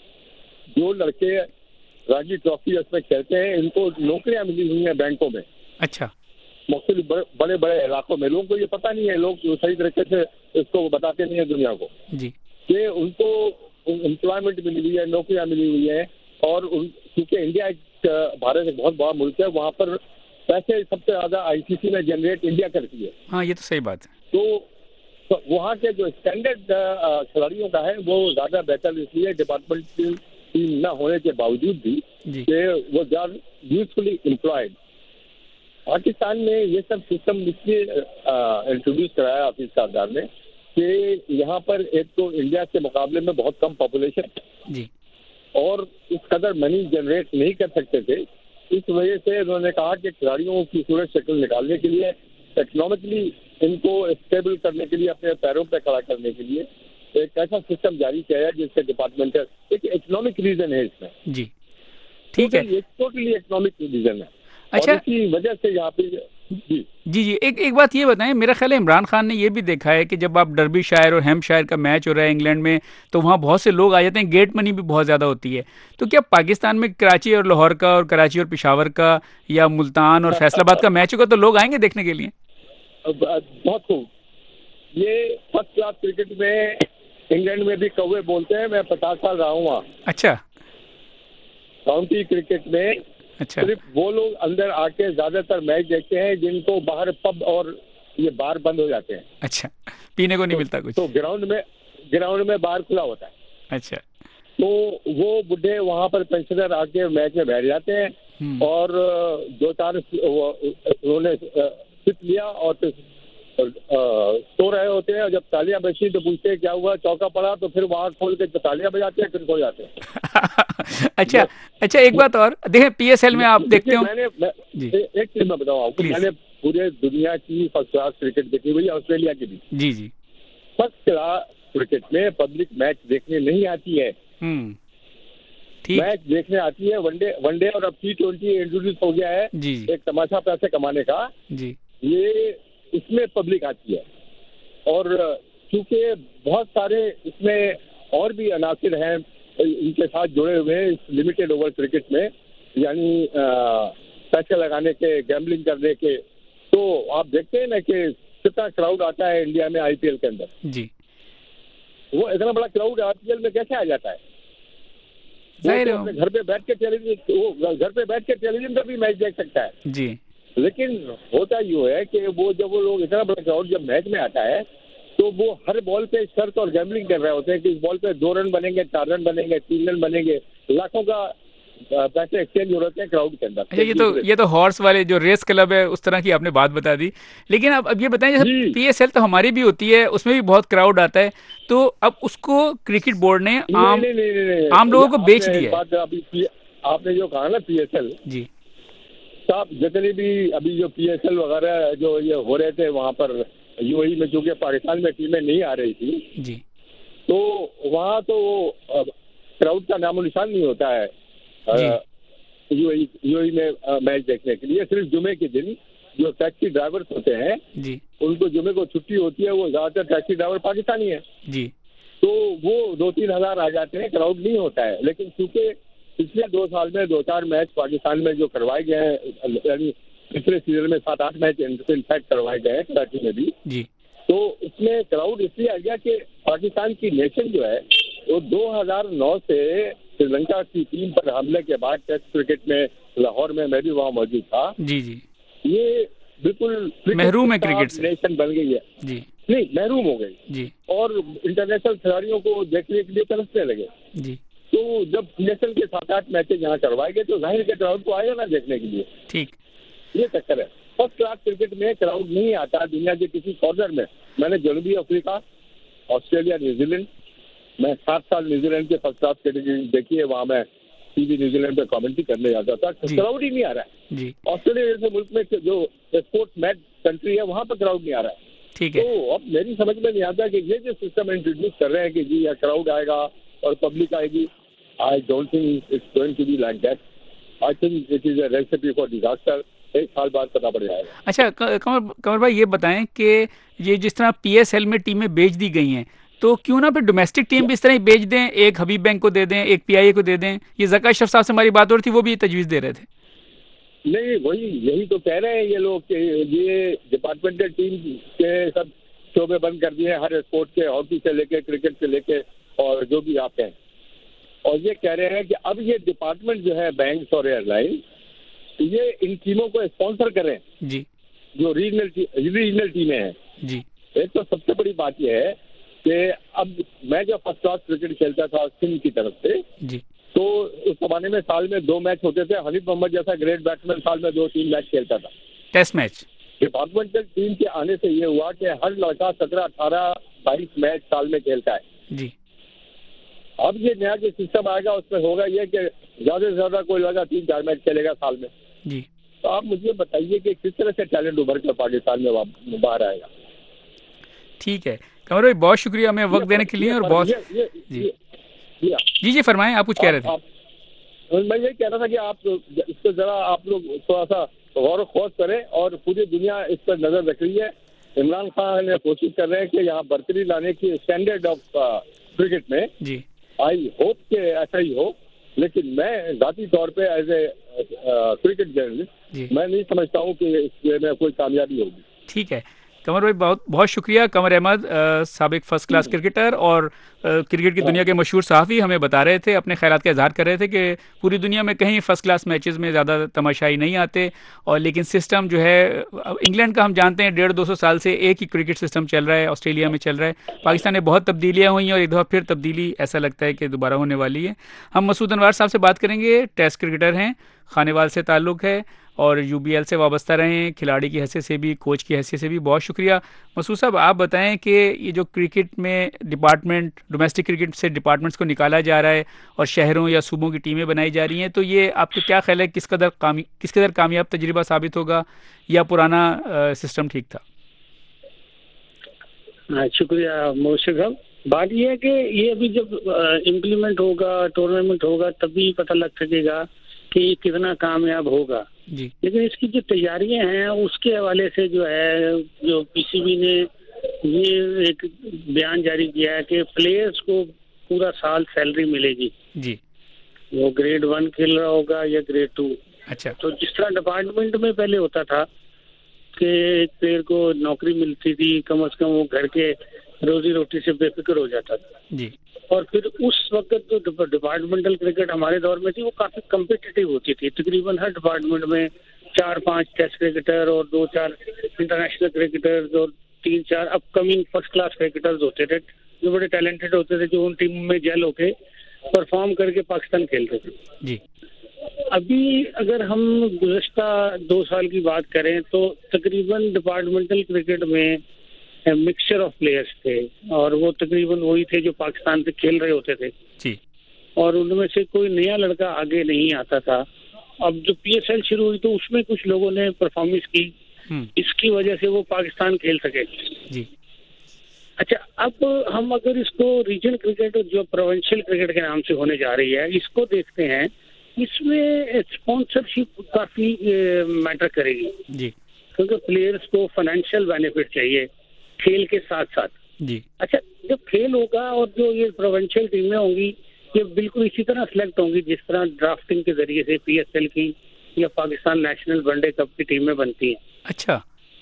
जो लड़के रणजी ट्रॉफी उसमें खेलते हैं, इनको नौकरियां मिली हुई हैं बैंकों में। अच्छा, मुख्तलिफ बड़े बड़े इलाकों में। लोगों को ये पता नहीं है, लोग सही तरीके से इसको बताते नहीं है दुनिया को जी, कि उनको एम्प्लॉयमेंट मिली हुई है, नौकरियां मिली हुई है। और क्योंकि इंडिया भारत एक बहुत बड़ा मुल्क है, वहाँ पर पैसे सबसे ज्यादा ICC में जनरेट इंडिया करती है। हाँ, ये तो सही बात है। तो वहाँ के जो स्टैंडर्ड खिलाड़ियों का है वो ज्यादा बेहतर इसलिए डिपार्टमेंटल टीम न होने के बावजूद भी कि वो ज्यादा यूजफुली एम्प्लॉयड। पाकिस्तान में ये सब सिस्टम इसलिए इंट्रोड्यूस कराया हाफिज सरदार ने कि यहाँ पर एक तो इंडिया के मुकाबले में बहुत कम पॉपुलेशन जी, और इस कदर मनी जनरेट नहीं कर सकते थे। इस वजह से उन्होंने कहा कि खिलाड़ियों की सूरत शक्ल निकालने के लिए, इकोनॉमिकली इनको स्टेबल करने के लिए, अपने पैरों पर खड़ा करने के लिए एक ऐसा सिस्टम जारी किया है जिससे डिपार्टमेंटल एक इकोनॉमिक रीजन है इसमें जी। ठीक है, ये टोटली इकोनॉमिक रीजन है। अच्छा, इसी वजह से यहाँ पे जी एक बात ये बताएं, मेरा ख्याल है इमरान खान ने ये भी देखा है कि जब आप डर्बीशायर और हैम्पशायर का मैच हो रहा है इंग्लैंड में, तो वहाँ बहुत से लोग आ जाते हैं, गेट मनी भी बहुत ज़्यादा होती है। तो क्या पाकिस्तान में कराची और लाहौर का और कराची और पेशावर का या मुल्तान और फैसलाबाद का मैच होगा तो लोग आएंगे देखने के लिए? बहुत खूब। ये फर्स्ट क्लास क्रिकेट में इंग्लैंड में भी कौवे बोलते हैं। मैं 50 साल रहा हूँ वहाँ। अच्छा, काउंटी क्रिकेट में अच्छा, सिर्फ वो लोग अंदर आके ज्यादातर मैच देखते हैं जिनको बाहर पब और ये बार बंद हो जाते हैं। अच्छा, पीने को नहीं मिलता कुछ? तो ग्राउंड में बार खुला होता है। अच्छा, तो वो बुढ़े वहाँ पर पेंशनर आके मैच में बैठ जाते हैं और 2-4 उन्होंने सिप लिया और फिर सो रहे होते हैं, और जब तालियां बजी तो पूछते हैं क्या हुआ, चौका पड़ा, तो फिर वहां खोल के तालियां बजाते हैं, फिर सो जाते हैं। अच्छा, एक बात और देखें, पीएसएल में आप देखते हो जी, एक चीज मैं बताऊं आपको, मैंने पूरे दुनिया की फर्स्ट क्लास क्रिकेट देखी हुई, ऑस्ट्रेलिया की भी। जी जी। फर्स्ट क्लास क्रिकेट में पब्लिक मैच देखने नहीं आती है, मैच देखने आती है वनडे और अब T20 इंट्रोड्यूस हो गया है जी। एक तमाशा पैसे कमाने का जी, ये इसमें पब्लिक आती है। और क्योंकि बहुत सारे इसमें और भी अनासिर हैं इनके साथ जुड़े हुए हैं इस लिमिटेड ओवर क्रिकेट में, यानी पैसे लगाने के, गैम्बलिंग करने के, तो आप देखते हैं ना कि कितना क्राउड आता है इंडिया में आईपीएल के अंदर जी। वो इतना बड़ा क्राउड आईपीएल में कैसे आ जाता है? वो घर पे बैठ के टेलीविजन पर भी मैच देख सकता है जी। लेकिन होता यूँ है कि जब वो लोग इतना बड़ा क्राउड जब मैच में आता है तो वो हर बॉल पे शर्त और गैम्बलिंग कर रहे होते हैं कि इस बॉल पे 2 रन बनेंगे, 4 रन बनेंगे, 3 रन बनेंगे, लाखों का पैसे एक्सचेंज हो रहे हैं क्राउड के अंदर। अच्छा, ये तो हॉर्स वाले जो रेस क्लब है उस तरह की आपने बात बता दी। लेकिन अब ये बताएं, जैसे पीएसएल तो हमारी भी होती है, उसमें भी बहुत क्राउड आता है, तो अब उसको क्रिकेट बोर्ड ने आम लोगों को बेच दिया है। आपने जो कहा ना पीएसएल जी साहब, जितने भी अभी जो पीएसएल वगैरह जो ये हो रहे थे वहाँ पर यूएई में, चूंकि पाकिस्तान में टीमें नहीं आ रही थी जी, तो वहाँ तो क्राउड का नामो निशान नहीं होता है यूएई में मैच देखने के लिए। सिर्फ जुमे के दिन जो टैक्सी ड्राइवर्स होते हैं जी, उनको जुमे को छुट्टी होती है, वो ज्यादातर टैक्सी ड्राइवर पाकिस्तानी है जी, तो वो 2-3 हजार आ जाते हैं, क्राउड नहीं होता है। लेकिन चूंकि पिछले 2 साल में 2-4 मैच पाकिस्तान में जो करवाए गए हैं, यानी पिछले सीजन में 7-8 मैच इनफैक्ट करवाए गए हैं कराची में भी जी, तो उसमें क्राउड इसलिए आ गया कि पाकिस्तान की नेशन जो है वो 2009 से श्रीलंका की टीम पर हमले के बाद टेस्ट क्रिकेट में लाहौर में मैं भी वहाँ मौजूद था जी जी, ये बिल्कुल महरूम है क्रिकेट से, नेशन बन गई है जी, नहीं महरूम हो गई जी, और इंटरनेशनल खिलाड़ियों को देखने के लिए तरसने लगे जी। तो जब नेशनल के 7-8 मैचेज यहाँ करवाए गए तो जाहिर के क्राउड को आएगा ना देखने के लिए। ठीक, ये चक्कर है। फर्स्ट क्लास क्रिकेट में क्राउड नहीं आता दुनिया के किसी कॉर्नर में। मैंने जनूबी अफ्रीका, ऑस्ट्रेलिया, न्यूजीलैंड, मैं 7 साल न्यूजीलैंड के फर्स्ट क्लास क्रिकेट देखी है, वहाँ मैं टीवी न्यूजीलैंड पे कमेंट्री करने जाता था, क्राउड ही नहीं आ रहा है। ऑस्ट्रेलिया जैसे मुल्क में जो स्पोर्ट्स मैच कंट्री है वहाँ पर क्राउड नहीं आ रहा है। ठीक है, तो अब मेरी समझ में नहीं आता कि ये जो सिस्टम इंट्रोड्यूस कर रहे हैं कि जी क्राउड आएगा और पब्लिक आएगी, I don't think it's going to be like that. I think it is a recipe for disaster. 1 साल बाद पता पड़ जाएगा। अच्छा, कमर भाई ये बताएं कि ये जिस तरह पीएसएल में टीमें बेच दी गई हैं, तो क्यों ना फिर डोमेस्टिक टीम भी इस तरह ही बेच दें, एक हबीब बैंक को दे दें, एक पीआईए को दे दें। ये ज़का अशरफ साहब से हमारी बात हो रही थी, वो भी तजवीज़ दे रहे थे। नहीं, वही यही तो कह रहे हैं ये लोग कि ये डिपार्टमेंटल टीम के सब शोबे बंद कर दिए हैं, हर स्पोर्ट के, हॉकी से लेके क्रिकेट से लेके और जो भी आप हैं, और ये कह रहे हैं कि अब ये डिपार्टमेंट जो है बैंक्स और एयरलाइन ये इन टीमों को स्पॉन्सर करें जी, जो रीजनल टीमें हैं जी। एक तो सबसे बड़ी बात यह है कि अब मैं जब फर्स्ट क्लास क्रिकेट खेलता था सिंध की तरफ से जी, तो उस जमाने में साल में 2 मैच होते थे। हनीफ मोहम्मद जैसा ग्रेट बैट्समैन साल में 2-3 मैच खेलता था, टेस्ट मैच। डिपार्टमेंटल टीम के आने से ये हुआ कि हर लड़का 17, 18, 22 मैच साल में खेलता है जी। अब ये नया जो सिस्टम आएगा उसमें होगा ये कि ज्यादा से ज्यादा कोई लगा 3-4 मैच खेलेगा साल में जी। तो आप मुझे बताइए कि किस तरह से टैलेंट उभर कर पाकिस्तान में बाहर आएगा। ठीक है कमर भाई, बहुत शुक्रिया हमें वक्त देने के लिए। और बहुत जी फरमाएं, आप कुछ कह रहे थे। मैं ये कह रहा था कि आप इस पर जरा आप लोग थोड़ा सा गौर खोज करें और पूरी दुनिया इस पर नजर रख रही है। इमरान खान कोशिश कर रहे हैं कि यहाँ बरकरी लाने की स्टैंडर्ड ऑफ क्रिकेट में जी। आई होप के ऐसा ही हो, लेकिन मैं जाती तौर पे एज ए क्रिकेट जर्नलिस्ट मैं नहीं समझता हूँ कि इसमें कोई कामयाबी होगी। ठीक है कमर भाई, बहुत बहुत शुक्रिया। कमर अहमद, साबिक फर्स्ट क्लास क्रिकेटर और क्रिकेट की दुनिया के मशहूर सहाफ़ी, हमें बता रहे थे, अपने ख्यालात का इजहार कर रहे थे कि पूरी दुनिया में कहीं फर्स्ट क्लास मैचेस में ज़्यादा तमाशाई नहीं आते, और लेकिन सिस्टम जो है इंग्लैंड का हम जानते हैं 150-200 साल से एक ही क्रिकेट सिस्टम चल रहा है, ऑस्ट्रेलिया में चल रहा है, पाकिस्तान में बहुत तब्दीलियाँ हुई हैं और एक दफ़ा फिर तब्दीली ऐसा लगता है कि दोबारा होने वाली है। हम मसूद अनवर साहब से बात करेंगे, टेस्ट क्रिकेटर हैं, खानेवाल से ताल्लुक़ है और यूबीएल से वाबस्ता रहे हैं, खिलाड़ी की हैसियत से भी, कोच की हैसियत से भी। बहुत शुक्रिया। मसूद साहब, आप बताएं कि ये जो क्रिकेट में डिपार्टमेंट, डोमेस्टिक क्रिकेट से डिपार्टमेंट्स को निकाला जा रहा है और शहरों या सूबों की टीमें बनाई जा रही हैं, तो ये आपका क्या ख्याल है, किस कदर कामयाब तजुर्बा साबित होगा या पुराना सिस्टम ठीक था? शुक्रिया मोर्शिद साहब। बात यह है कि ये अभी जब इम्प्लीमेंट होगा, टूर्नामेंट होगा, तभी पता लग सकेगा कि कितना कामयाब होगा जी। लेकिन इसकी जो तैयारियां हैं उसके हवाले से जो है, जो पीसीबी ने ये एक बयान जारी किया है कि प्लेयर्स को पूरा साल सैलरी मिलेगी जी, वो ग्रेड 1 खेल रहा होगा या ग्रेड 2। अच्छा। तो जिस तरह डिपार्टमेंट में पहले होता था कि एक प्लेयर को नौकरी मिलती थी, कम से कम वो घर के रोजी रोटी से बेफिक्र हो जाता था जी, और फिर उस वक्त जो डिपार्टमेंटल क्रिकेट हमारे दौर में थी वो काफी कम्पिटिटिव होती थी। तकरीबन हर डिपार्टमेंट में 4-5 टेस्ट क्रिकेटर और 2-4 इंटरनेशनल क्रिकेटर्स और 3-4 अपकमिंग फर्स्ट क्लास क्रिकेटर्स होते थे जो बड़े टैलेंटेड होते थे, जो उन टीम में जेल होके परफॉर्म करके पाकिस्तान खेलते थे जी। अभी अगर हम गुज़श्ता 2 साल की बात करें तो तकरीबन डिपार्टमेंटल क्रिकेट में मिक्सचर ऑफ प्लेयर्स थे और वो तकरीबन वही थे जो पाकिस्तान से खेल रहे होते थे जी, और उनमें से कोई नया लड़का आगे नहीं आता था। अब जो पीएसएल शुरू हुई तो उसमें कुछ लोगों ने परफॉर्मेंस की, इसकी वजह से वो पाकिस्तान खेल सके जी। अच्छा, अब हम अगर इसको रीजन क्रिकेट जो प्रोविंशियल क्रिकेट के नाम से होने जा रही है इसको देखते हैं, इसमें स्पॉन्सरशिप काफी मैटर करेगी जी, क्योंकि प्लेयर्स को फाइनेंशियल बेनिफिट चाहिए खेल के साथ साथ जी। अच्छा, जब खेल होगा और जो ये प्रोविंशियल टीमें होंगी ये बिल्कुल इसी तरह सिलेक्ट होंगी जिस तरह ड्राफ्टिंग के जरिए से पीएसएल की या पाकिस्तान नेशनल वनडे कप की टीमें बनती हैं। अच्छा,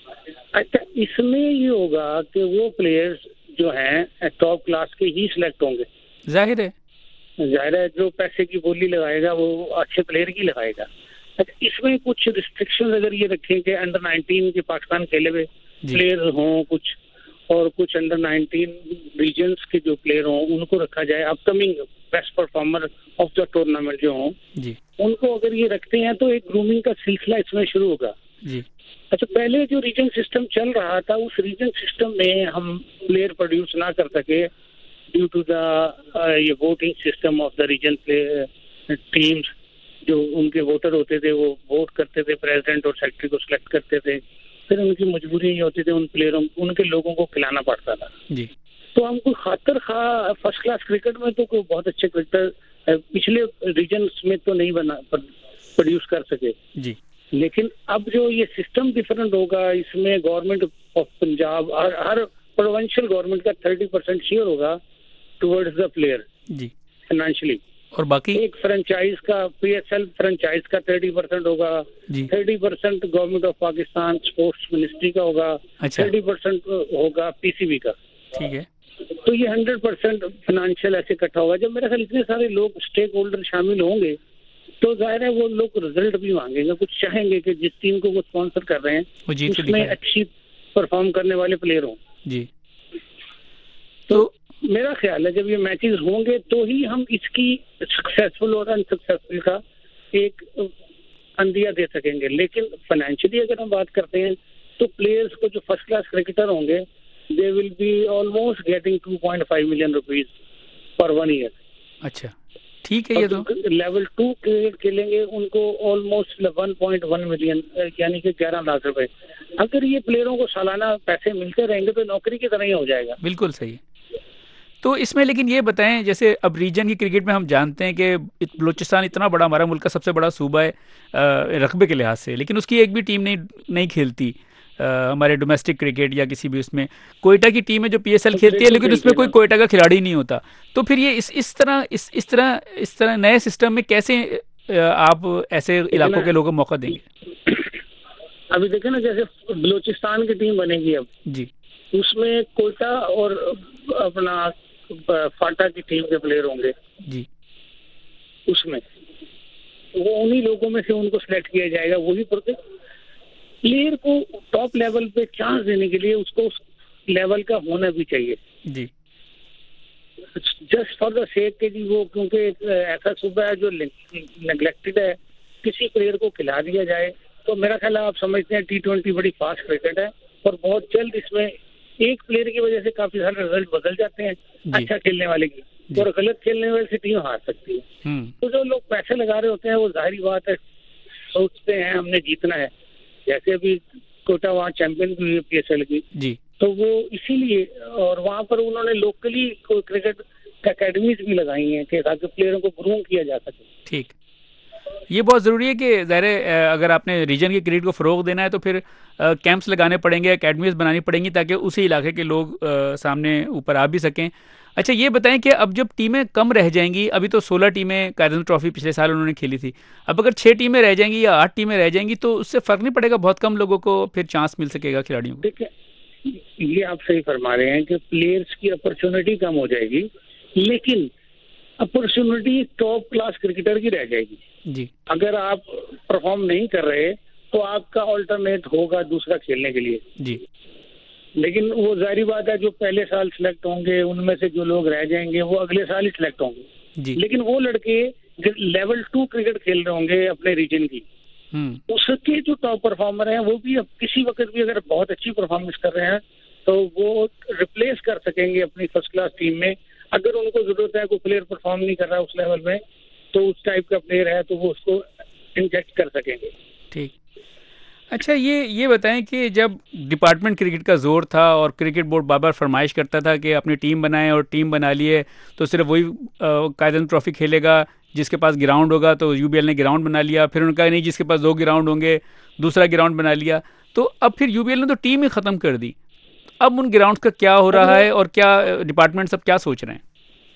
इसमें ये होगा कि वो प्लेयर्स जो हैं टॉप क्लास के ही सिलेक्ट होंगे। जाहिर है जो पैसे की बोली लगाएगा वो अच्छे प्लेयर की लगाएगा। अच्छा, इसमें कुछ रिस्ट्रिक्शन अगर ये रखें कि अंडर 19 के पाकिस्तान खेले हुए प्लेयर हों कुछ, और कुछ अंडर 19 रीजन्स के जो प्लेयर हों उनको रखा जाए, upcoming best performer of the tournament जो हों उनको अगर ये रखते हैं तो एक ग्रूमिंग का सिलसिला इसमें शुरू होगा जी। अच्छा, पहले जो रीजन सिस्टम चल रहा था उस रीजन सिस्टम में हम प्लेयर प्रोड्यूस ना कर सके ड्यू टू द ये voting system of the region teams, जो उनके वोटर होते थे वो वोट करते थे, प्रेसिडेंट और सेक्रेटरी को सिलेक्ट करते थे, फिर उनकी मजबूरी ये होती थी उन प्लेयरों उनके लोगों को खिलाना पड़ता था जी। तो हमको खातर खा फर्स्ट क्लास क्रिकेट में तो कोई बहुत अच्छे क्रिकेटर पिछले रीजन में तो नहीं बना प्रोड्यूस कर सके जी, लेकिन अब जो ये सिस्टम डिफरेंट होगा इसमें गवर्नमेंट ऑफ पंजाब हर प्रोविंशियल गवर्नमेंट का 30% शेयर होगा टुवर्ड्स द प्लेयर जी फाइनेंशियली, और बाकी एक फ्रेंचाइज का पीएसएल फ्रेंचाइज का 30% होगा, 30% government of Pakistan sports ministry का होगा, 30% होगा पीसीबी का। ठीक है, तो ये 100% फाइनेंशियल ऐसे इकट्ठा होगा। जब मेरे ख्याल इतने सारे लोग स्टेक होल्डर शामिल होंगे तो जाहिर है वो लोग रिजल्ट भी मांगेंगे, कुछ चाहेंगे कि जिस टीम को वो स्पॉन्सर कर रहे हैं उसमें अच्छी परफॉर्म करने वाले प्लेयर हों जी। तो मेरा ख्याल है जब ये मैचेस होंगे तो ही हम इसकी सक्सेसफुल और अनसक्सेसफुल का एक अंदिया दे सकेंगे। लेकिन फाइनेंशियली अगर हम बात करते हैं तो प्लेयर्स को जो फर्स्ट क्लास क्रिकेटर होंगे they will be almost getting 2.5 million rupees per 1 year. अच्छा, ठीक है। ये तो लेवल 2 क्रिकेट खेलेंगे उनको ऑलमोस्ट 1.1 मिलियन यानी कि 11 लाख रुपए। अगर ये प्लेयरों को सालाना पैसे मिलते रहेंगे तो नौकरी की तरह ही हो जाएगा। बिल्कुल सही। तो इसमें लेकिन ये बताएं, जैसे अब रीजन की क्रिकेट में हम जानते हैं कि बलूचिस्तान इतना बड़ा, हमारा मुल्क का सबसे बड़ा सूबा है रकबे के लिहाज से, लेकिन उसकी एक भी टीम नहीं खेलती हमारे डोमेस्टिक क्रिकेट या किसी भी उसमें। कोयटा की टीम है जो पीएसएल खेलती है लेकिन उसमें कोई कोयटा का खिलाड़ी नहीं होता। तो फिर ये इस तरह नए सिस्टम में कैसे आप ऐसे इलाकों के लोगों को मौका देंगे? अभी देखे ना, जैसे बलूचिस्तान की टीम बनेगी अब जी, उसमें कोटा और अपना फाटा की टीम के प्लेयर होंगे जी, उसमें, वो उन्हीं लोगों में से उनको सिलेक्ट किया जाएगा। वही प्लेयर को टॉप लेवल पे चांस देने के लिए उसको उस लेवल का होना भी चाहिए जी, जस्ट फॉर द सेक के जी वो, क्योंकि ऐसा सूबा है जो नेग्लेक्टेड है, किसी प्लेयर को खिला दिया जाए। तो मेरा ख्याल है, आप समझते हैं T20 बड़ी फास्ट क्रिकेट है और बहुत जल्द इसमें एक प्लेयर की वजह से काफी सारे रिजल्ट बदल जाते हैं अच्छा खेलने वाले की, और गलत खेलने वाले से टीम हार सकती है। तो जो लोग पैसे लगा रहे होते हैं वो जाहिर बात है सोचते हैं हमने जीतना है। जैसे अभी कोटा वहाँ चैंपियन भी हुई PSL की जी, तो वो इसीलिए, और वहाँ पर उन्होंने लोकली क्रिकेट अकेडमीज भी लगाई हैं कि ताकि प्लेयरों को ग्रूम किया जा सके। ठीक, ये बहुत ज़रूरी है कि ज़ाहिर है अगर आपने रीजन की क्रिकेट को फ़रोग देना है तो फिर कैंप्स लगाने पड़ेंगे, एकेडमीज बनानी पड़ेंगी ताकि उसी इलाके के लोग सामने ऊपर आ भी सकें। अच्छा, ये बताएं कि अब जब टीमें कम रह जाएंगी, अभी तो 16 टीमें कायरन ट्रॉफी पिछले साल उन्होंने खेली थी, अब अगर 6 टीमें रह जाएंगी या 8 टीमें रह जाएंगी तो उससे फ़र्क नहीं पड़ेगा, बहुत कम लोगों को फिर चांस मिल सकेगा खिलाड़ियों को। देखिए, ये आप सही फरमा रहे हैं कि प्लेयर्स की अपॉर्चुनिटी कम हो जाएगी, लेकिन अपॉर्चुनिटी टॉप क्लास क्रिकेटर की रह जाएगी जी। अगर आप परफॉर्म नहीं कर रहे तो आपका ऑल्टरनेट होगा दूसरा खेलने के लिए जी, लेकिन वो जाहिर बात है जो पहले साल सिलेक्ट होंगे उनमें से जो लोग रह जाएंगे वो अगले साल ही सिलेक्ट होंगे जी। लेकिन वो लड़के जो लेवल 2 क्रिकेट खेल रहे होंगे अपने रीजन की, उसके जो टॉप परफॉर्मर हैं वो भी अब किसी वक्त भी अगर बहुत अच्छी परफॉर्मेंस कर रहे हैं तो वो रिप्लेस कर सकेंगे अपनी फर्स्ट क्लास टीम में। अगर उनको जरूरत है कोई प्लेयर परफॉर्म नहीं कर रहा है उस लेवल में तो उस टाइप का प्लेयर है तो वो उसको इंजेक्ट कर सकेंगे। ठीक। अच्छा, ये बताएं कि जब डिपार्टमेंट क्रिकेट का जोर था और क्रिकेट बोर्ड बार बार फरमाइश करता था कि अपनी टीम बनाएं और टीम बना लिए तो सिर्फ वही कायरन ट्रॉफी खेलेगा जिसके पास ग्राउंड होगा, तो UBL ने ग्राउंड बना लिया, फिर उनका नहीं जिसके पास 2 ग्राउंड होंगे दूसरा ग्राउंड बना लिया, तो अब फिर UBL ने तो टीम ही ख़त्म कर दी। अब उन ग्राउंड का क्या हो रहा है और क्या डिपार्टमेंट सब क्या सोच रहे हैं?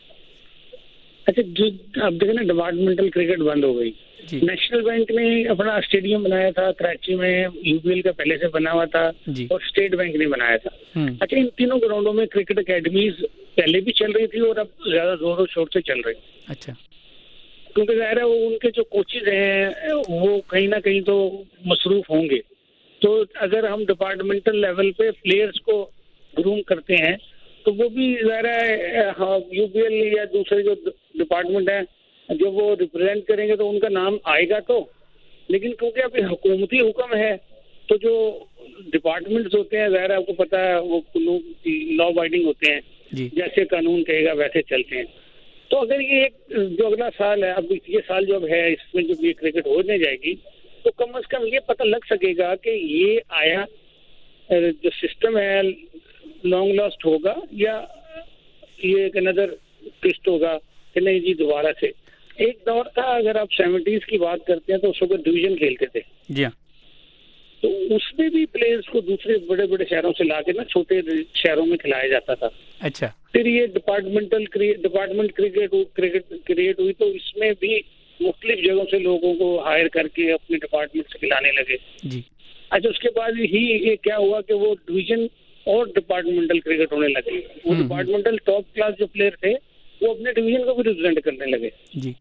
अच्छा, अब देखें ना, डिपार्टमेंटल क्रिकेट बंद हो गई। नेशनल बैंक ने अपना स्टेडियम बनाया था कराची में, UBL का पहले से बना हुआ था और स्टेट बैंक ने बनाया था। अच्छा, इन तीनों ग्राउंडों में क्रिकेट अकेडमीज पहले भी चल रही थी और अब ज्यादा जोरों शोर से चल रही। अच्छा, क्योंकि ज़ाहिर है वो उनके जो कोचेज हैं वो कहीं ना कहीं तो मसरूफ होंगे, तो अगर हम डिपार्टमेंटल लेवल पे प्लेयर्स को ग्रूम करते हैं तो वो भी ज़ाहिर है UBL या दूसरे जो डिपार्टमेंट हैं जो वो रिप्रेजेंट करेंगे तो उनका नाम आएगा तो, लेकिन क्योंकि अभी हुकूमती हुक्म है तो जो डिपार्टमेंट्स होते हैं ज़ाहिर है आपको पता है वो लॉ बाइडिंग होते हैं, जैसे कानून कहेगा वैसे चलते हैं। तो अगर ये एक जो अगला साल है, अब ये साल जो है इसमें जो ये क्रिकेट होने जाएगी तो कम से कम ये पता लग सकेगा कि ये आया जो सिस्टम है लॉन्ग लॉस्ट होगा या ये एक नजर ट्विस्ट होगा कि नहीं जी दोबारा से। एक दौर था, अगर आप 70s की बात करते हैं तो उस वक्त डिवीजन खेलते थे जी हाँ, तो उसमें भी प्लेयर्स को दूसरे बड़े बड़े शहरों से लाके ना छोटे शहरों में खिलाया जाता था। अच्छा, फिर ये डिपार्टमेंट क्रिएट हुई तो इसमें भी मुख्तलिफ जगहों से लोगों को हायर करके अपने डिपार्टमेंट से खिलाने लगे जी। अच्छा, उसके बाद ही ये क्या हुआ कि वो डिवीजन और डिपार्टमेंटल क्रिकेट होने लगे। वो डिपार्टमेंटल टॉप क्लास जो प्लेयर थे वो अपने डिवीजन को भी रिप्रेजेंट करने लगे जी।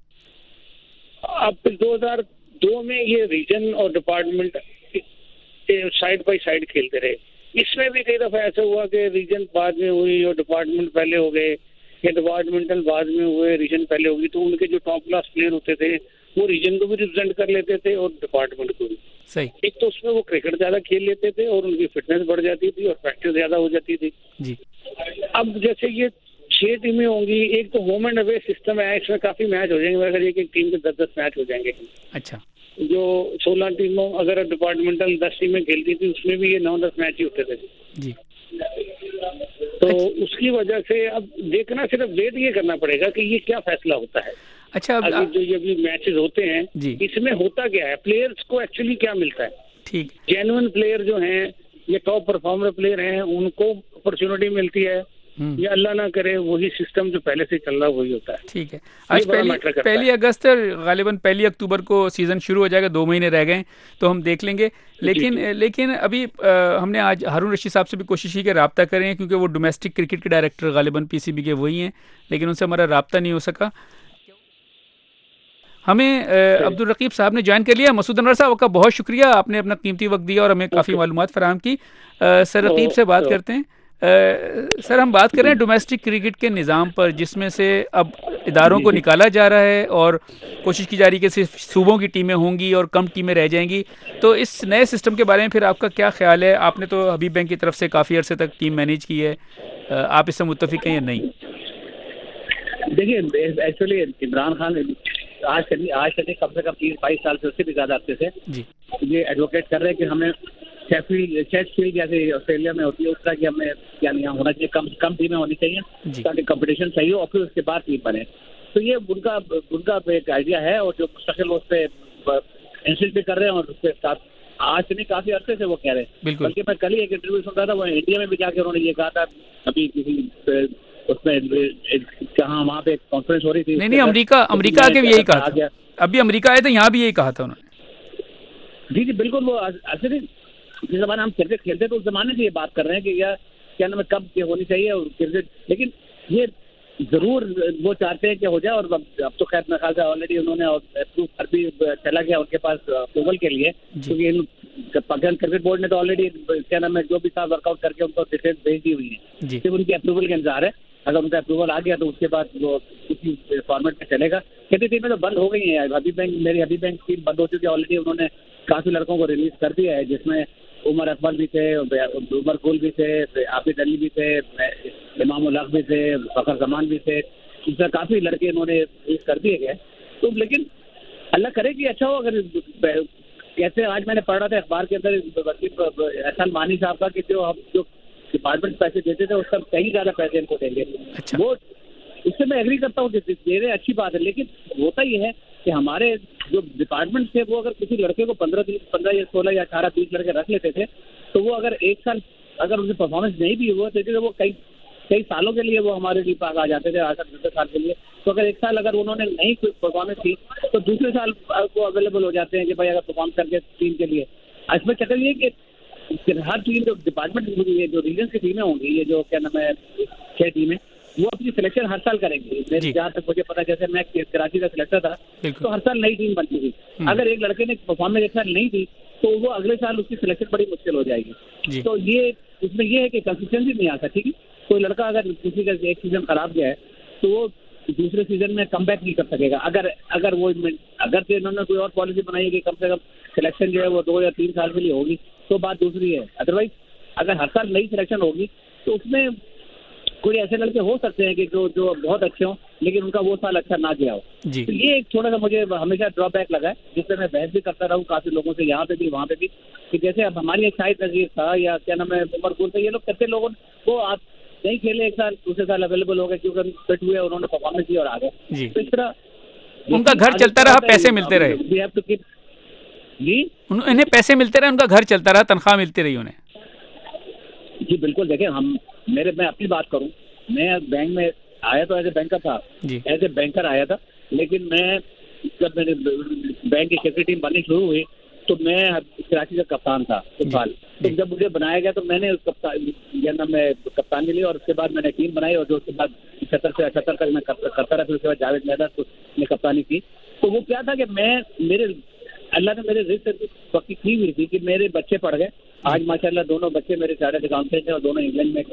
अब 2002 में ये रीजन और डिपार्टमेंट साइड बाय साइड खेलते रहे। इसमें भी कई दफा ऐसा हुआ कि रीजन बाद में हुई और डिपार्टमेंट पहले हो गए या डिपार्टमेंटल बाद में हुए रीजन पहले होगी, तो उनके जो टॉप क्लास प्लेयर होते थे वो रीजन को भी रिप्रेजेंट कर लेते थे और डिपार्टमेंट को भी। सही। एक तो उसमें वो क्रिकेट ज्यादा खेल लेते थे और उनकी फिटनेस बढ़ जाती थी और प्रैक्टिस ज्यादा हो जाती थी जी। अब जैसे ये 6 टीमें होंगी, एक तो होम एंड अवे सिस्टम है, इसमें काफी मैच हो जाएंगे, अगर एक टीम के 10-10 मैच हो जाएंगे। अच्छा, जो 16 टीमों अगर डिपार्टमेंटल 10 टीमें खेलती थी उसमें भी ये 9-10 मैच ही होते थे जी। तो उसकी वजह से अब देखना, सिर्फ वेट ये करना पड़ेगा कि ये क्या फैसला होता है। अच्छा, अभी जो ये भी मैचेस होते हैं इसमें होता क्या है, प्लेयर्स को एक्चुअली क्या मिलता है। ठीक। जेन्युइन प्लेयर जो हैं, ये टॉप परफॉर्मर प्लेयर हैं, उनको अपॉर्चुनिटी मिलती है ये अल्लाह ना करे वही सिस्टम जो पहले से चल रहा वही होता है। ठीक है, आज पहली अगस्त गालिबन 1 अक्टूबर को सीज़न शुरू हो जाएगा, 2 महीने रह गए तो हम देख लेंगे। लेकिन अभी हमने आज हारून रशीद साहब से भी कोशिश की कि रब्ता करें, क्योंकि वो डोमेस्टिक क्रिकेट के डायरेक्टर गालिबन पीसीबी के वही हैं, लेकिन उनसे हमारा रब्ता नहीं हो सका। हमें अब्दुल रकीब साहब ने ज्वाइन कर लिया। मसूद अनवर साहब, आपका बहुत शुक्रिया, आपने अपना कीमती वक्त दिया और हमें काफ़ी मालूमात फराहम की। सर रकीब से बात करते हैं। सर, हम बात कर रहे हैं डोमेस्टिक क्रिकेट के निज़ाम पर, जिसमें से अब इदारों को निकाला जा रहा है और कोशिश की जा रही है कि सिर्फ सूबों की टीमें होंगी और कम टीमें रह जाएंगी। तो इस नए सिस्टम के बारे में फिर आपका क्या ख्याल है? आपने तो हबीब बैंक की तरफ से काफ़ी अरसे तक टीम मैनेज की है, आप इससे मुत्तफिक हैं या नहीं? देखिए, एक्चुअली इमरान खान आज से कम से कम 30-22 साल से, उससे भी ज़्यादा हफ्ते से जी ये एडवोकेट कर रहे हैं कि हमें शेफील्ड जैसे ऑस्ट्रेलिया में होती है उस तरह की हमें क्या नहीं होना चाहिए, कम टीमें होनी चाहिए ताकि कंपटीशन सही हो और फिर उसके बाद टीम बने। तो ये उनका एक आइडिया है और जो मुस्तकिल उस पर इंसिस्ट भी कर रहे हैं और उसके साथ आज से नहीं काफ़ी अरसे से वो कह रहे हैं। बल्कि मैं कल ही एक इंटरव्यू सुन रहा था, वो इंडिया में भी जाके उन्होंने ये कहा था, अभी किसी उसमें कहाँ वहाँ पे कॉन्फ्रेंस हो रही थी। नहीं, अमेरिका आके भी यही कहा था। अभी अमेरिका आए थे, यहाँ भी यही कहा था उन्होंने। जी बिल्कुल। वो असली जिस जमाने हम क्रिकेट खेलते थे उस जमाने से ये बात कर रहे हैं कि क्या नाम है, कब ये होनी चाहिए और क्रिकेट, लेकिन ये जरूर वो चाहते हैं कि हो जाए। और अब तो खैर मेरे ख्याल से ऑलरेडी उन्होंने अप्रूव कर भी चला गया उनके पास अप्रूवल के लिए, क्योंकि पाकिस्तान क्रिकेट बोर्ड ने तो ऑलरेडी क्या नाम है जो भी था वर्कआउट करके उनको डिटेल्स भेज दी हुई है। सिर्फ उनकी अप्रूवल का इंतजार है। अगर उनका अप्रूवल आ गया तो उसके बाद वो उसी फॉर्मेट में चलेगा। खेती टीमें तो बंद हो गई हैं। मेरी हबीब बैंक टीम बंद हो चुकी है ऑलरेडी। उन्होंने काफ़ी लड़कों को रिलीज कर दिया है, जिसमें उमर अकबर भी थे, उमर गुल भी थे, आबिद अली भी थे, इमाम उल हक भी थे, फखर जमान भी थे। इसमें काफ़ी लड़के इन्होंने रिलीज कर दिए गए। तो लेकिन अल्लाह करे कि अच्छा हो। अगर कैसे आज मैंने पढ़ रहा था अखबार के अंदर एहसान मानी साहब का कि जो डिपार्टमेंट पैसे देते थे उसका कहीं ज़्यादा पैसे इनको देंगे। अच्छा। वो इससे मैं एग्री करता हूँ कि दे रहे, अच्छी बात है। लेकिन होता ये है कि हमारे जो डिपार्टमेंट थे वो अगर किसी लड़के को 15 या 16 या 18 20 लड़के रख लेते थे, तो वो अगर एक साल अगर उनकी परफॉर्मेंस नहीं भी हुआ तो वो कई सालों के लिए वो हमारे लिए आ जाते थे, 10 साल के लिए। तो अगर एक साल अगर उन्होंने नहीं कोई परफॉर्मेंस की तो दूसरे साल वो अवेलेबल हो जाते हैं कि भाई अगर परफॉर्म करके टीम के लिए। इसमें चक्कर ये कि हर टीम जो डिपार्टमेंट जो रीजन की टीमें होंगी, ये जो क्या नाम है 6 टीमें, वो अपनी सिलेक्शन हर साल करेंगे। मेरे जहाँ तक मुझे पता, जैसे मैं कराची का सिलेक्टर था तो हर साल नई टीम बनती थी। अगर एक लड़के ने परफॉर्मेंस एक साल नहीं दी तो वो अगले साल उसकी सिलेक्शन बड़ी मुश्किल हो जाएगी। तो ये इसमें ये है कि कंसिस्टेंसी नहीं आ सकती। कि कोई लड़का अगर किसी का एक सीजन खराब गया है तो वो दूसरे सीजन में कम बैक नहीं कर सकेगा। अगर से इन्होंने कोई और पॉलिसी बनाई है कि कम से कम सिलेक्शन जो है वो 2 या 3 साल के लिए होगी तो बात दूसरी है। अदरवाइज अगर हर साल नई सिलेक्शन होगी तो उसमें कोई ऐसे लड़के हो सकते हैं कि जो बहुत अच्छे हों लेकिन उनका वो साल अच्छा ना गया हो। तो ये एक थोड़ा सा मुझे हमेशा ड्रॉबैक लगा है, जिससे मैं बहस भी करता रहूँ काफ़ी लोगों से, यहाँ पे भी वहाँ पे भी, कि जैसे अब हमारी एक शाहिद नज़ीर था या क्या नाम है उमर गुल था, ये लोग कितने लोगों वो आप नहीं खेले एक साल, दूसरे साल अवेलेबल हो गए क्योंकि फिट हुए, उन्होंने परफॉर्मेंस की और आ गए। तो इस तरह उनका घर चलता रहा, पैसे मिलते रहे। जी, उन्हें पैसे मिलते रहे, उनका घर चलता रहा, तनख्वाह मिलती रही उन्हें। जी बिल्कुल। देखिए मैं अपनी बात करूं, मैं बैंक में आया तो एज ए बैंकर था, एज ए बैंकर आया था। लेकिन मैं जब मेरे बैंक की क्रिकेट टीम बननी शुरू हुई तो मैं कराची का कप्तान था उस साल। तो जब मुझे बनाया गया तो मैंने उस कप्तानी ली और उसके बाद मैंने टीम बनाई और जो उसके बाद 76 से 78 तक मैं करता रहा। फिर उसके बाद जावेद मैदान ने कप्तानी की। तो वो क्या था कि अल्लाह ने मेरे रिस्क पक्की की हुई थी कि मेरे बच्चे पढ़ गए। आज माशाल्लाह दोनों बच्चे मेरे चार्टर्ड अकाउंटेंट हैं और दोनों इंग्लैंड में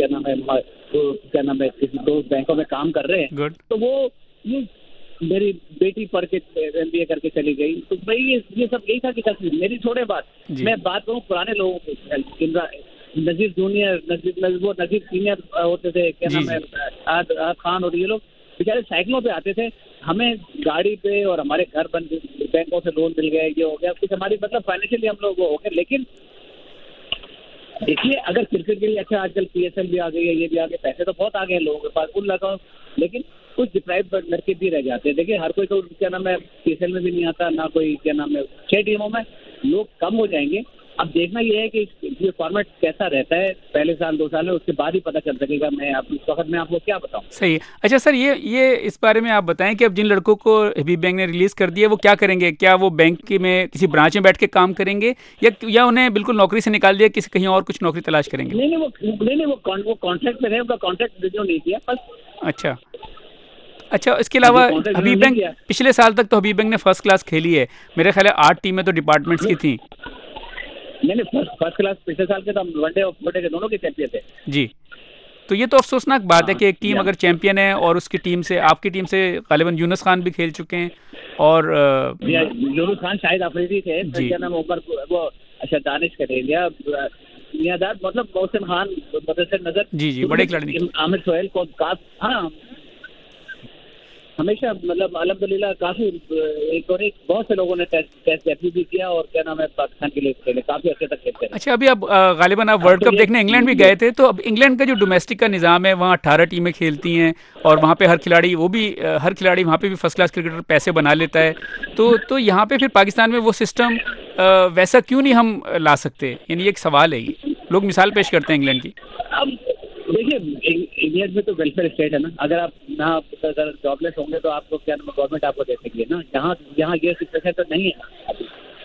किसी 2 बैंकों में काम कर रहे हैं। तो वो ये मेरी बेटी पढ़ के MBA करके चली गई। तो भाई ये सब यही था कि मेरी छोड़े बात, मैं बात करूँ पुराने लोगों की, नजीर जूनियर, नजीर सीनियर होते थे, क्या नाम है आद खान, और ये लोग बेचारे साइकिलों पे आते थे, हमें गाड़ी पे, और हमारे घर बन बैंकों से लोन मिल गए, ये हो गया कुछ हमारी मतलब फाइनेंशियली हम लोग वो हो गए। लेकिन देखिए अगर क्रिकेट के लिए अच्छा आजकल PSL भी आ गई है, ये भी आ गए, पैसे तो बहुत आ गए हैं लोगों के पास, उन लगाओ, लेकिन कुछ डिप्राइव लड़के भी रह जाते हैं। देखिए हर कोई तो क्या नाम है PSL में भी नहीं आता, ना कोई क्या नाम है 6 टीमों में लोग कम हो जाएंगे अब देखना ये है कि ये फॉर्मेट कैसा रहता है पहले साल 2 साल में, उसके बाद ही पता चल सकेगा। मैं आप इस वक्त मैं आपको क्या बताऊं। सही। अच्छा सर, ये इस बारे में आप बताएं कि अब जिन लड़कों को हबीब बैंक ने रिलीज कर दिया वो क्या करेंगे? क्या वो बैंक में किसी ब्रांच में बैठ के काम करेंगे या उन्हें बिल्कुल नौकरी से निकाल दिया, किसी कहीं और कुछ नौकरी तलाश करेंगे? नहीं, वो कॉन्ट्रैक्ट में रहे, उनका कॉन्ट्रैक्ट रिन्यू नहीं किया बस। अच्छा, इसके अलावा हबीब बैंक पिछले साल तक तो हबीब बैंक ने फर्स्ट क्लास खेली है, मेरे ख्याल है 8 टीमें तो डिपार्टमेंट्स की थी। नहीं, फर्स्ट क्लास पिछले साल के तो हम वनडे और फोरडे के दोनों के चैंपियन थे जी। तो ये तो अफसोसनाक बात है कि एक टीम अगर चैंपियन है और उसकी टीम से, आपकी टीम से गालिबन यूनुस खान भी खेल चुके हैं और यूनुस खान शाहिद अफरीदी थे, क्या नाम ऊपर वो अच्छा दानिश करेलिया, मियादार, मतलब मोहसिन खान, मदरसे नजर, जी बड़े खिलाड़ी, आमिर सोहेल को हाँ हमेशा मतलब अल्हम्दुलिल्लाह काफी एक बहुत से लोगों ने टेस्ट डेब्यू भी किया और क्या नाम है पाकिस्तान के लिए खेले, काफी अच्छे तक खेलते हैं। अच्छा, अभी अब गालिबन आप वर्ल्ड कप देखने इंग्लैंड भी गए थे, तो अब इंग्लैंड का जो डोमेस्टिक का निज़ाम है वहाँ 18 टीमें खेलती हैं और वहाँ पे हर खिलाड़ी वहाँ पे भी फर्स्ट क्लास क्रिकेटर पैसे बना लेता है, तो यहाँ पे फिर पाकिस्तान में वो सिस्टम वैसा क्यों नहीं हम ला सकते? यानी एक सवाल है, ये लोग मिसाल पेश करते हैं इंग्लैंड की। अब देखिए इंग्लैंड में तो वेलफेयर स्टेट है ना, अगर आप ना अगर जॉबलेस होंगे तो आपको क्या गवर्नमेंट आपको दे सकती है ना, यहाँ ये सिचुएशन तो नहीं है,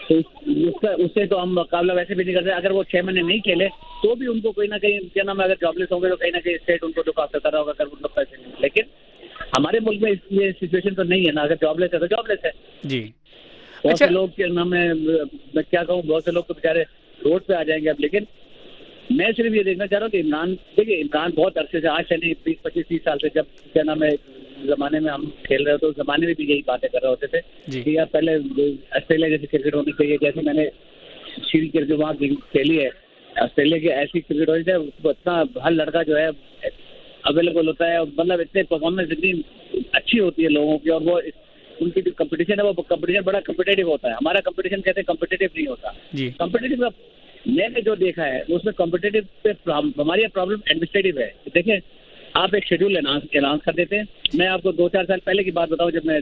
तो उससे तो हम मुकाबला वैसे भी नहीं करते। अगर वो 6 महीने नहीं खेले तो भी उनको कोई ना कहीं क्या नाम है, अगर जॉबलेस होंगे तो कहीं ना कहीं स्टेट उनको लुक आफ्टर कर रहा होगा, अगर उनको पैसे नहीं। लेकिन हमारे मुल्क में ये सिचुएशन तो नहीं है ना, अगर जॉबलेस है तो जॉबलेस है जी। बहुत से लोग के नाम है, मैं क्या कहूँ, बहुत से लोग तो बेचारे रोड पे आ जाएंगे अब। लेकिन मैं सिर्फ ये देखना चाह रहा हूँ कि इमरान बहुत अरसे से, आज से नहीं 20-25-30 साल से, जब क्या नाम है जमाने में हम खेल रहे हो तो जमाने में भी यही बातें कर रहे होते थे कि यार पहले ऑस्ट्रेलिया जैसी क्रिकेट होनी चाहिए, जैसे मैंने शील्ड क्रिकेट वहाँ खेली है, ऑस्ट्रेलिया की ऐसी क्रिकेट होनी चाहिए, इतना हर लड़का जो है अवेलेबल होता है, मतलब इतने परफॉर्मेंस इतनी अच्छी होती है लोगों की, और वो उनकी जो कंपटीशन है वो कंपटीशन बड़ा कम्पिटेटिव होता है। हमारा कंपटीशन कहते हैं कम्पिटेटिव नहीं होता। कम्पिटेटिव का मैंने जो देखा है उसमें कॉम्पिटेटिव पे हमारी प्रॉब्लम एडमिनिस्ट्रेटिव है। देखिए, आप एक शेड्यूल अनाउंस कर देते हैं। मैं आपको 2-4 साल पहले की बात बताऊं, जब मैं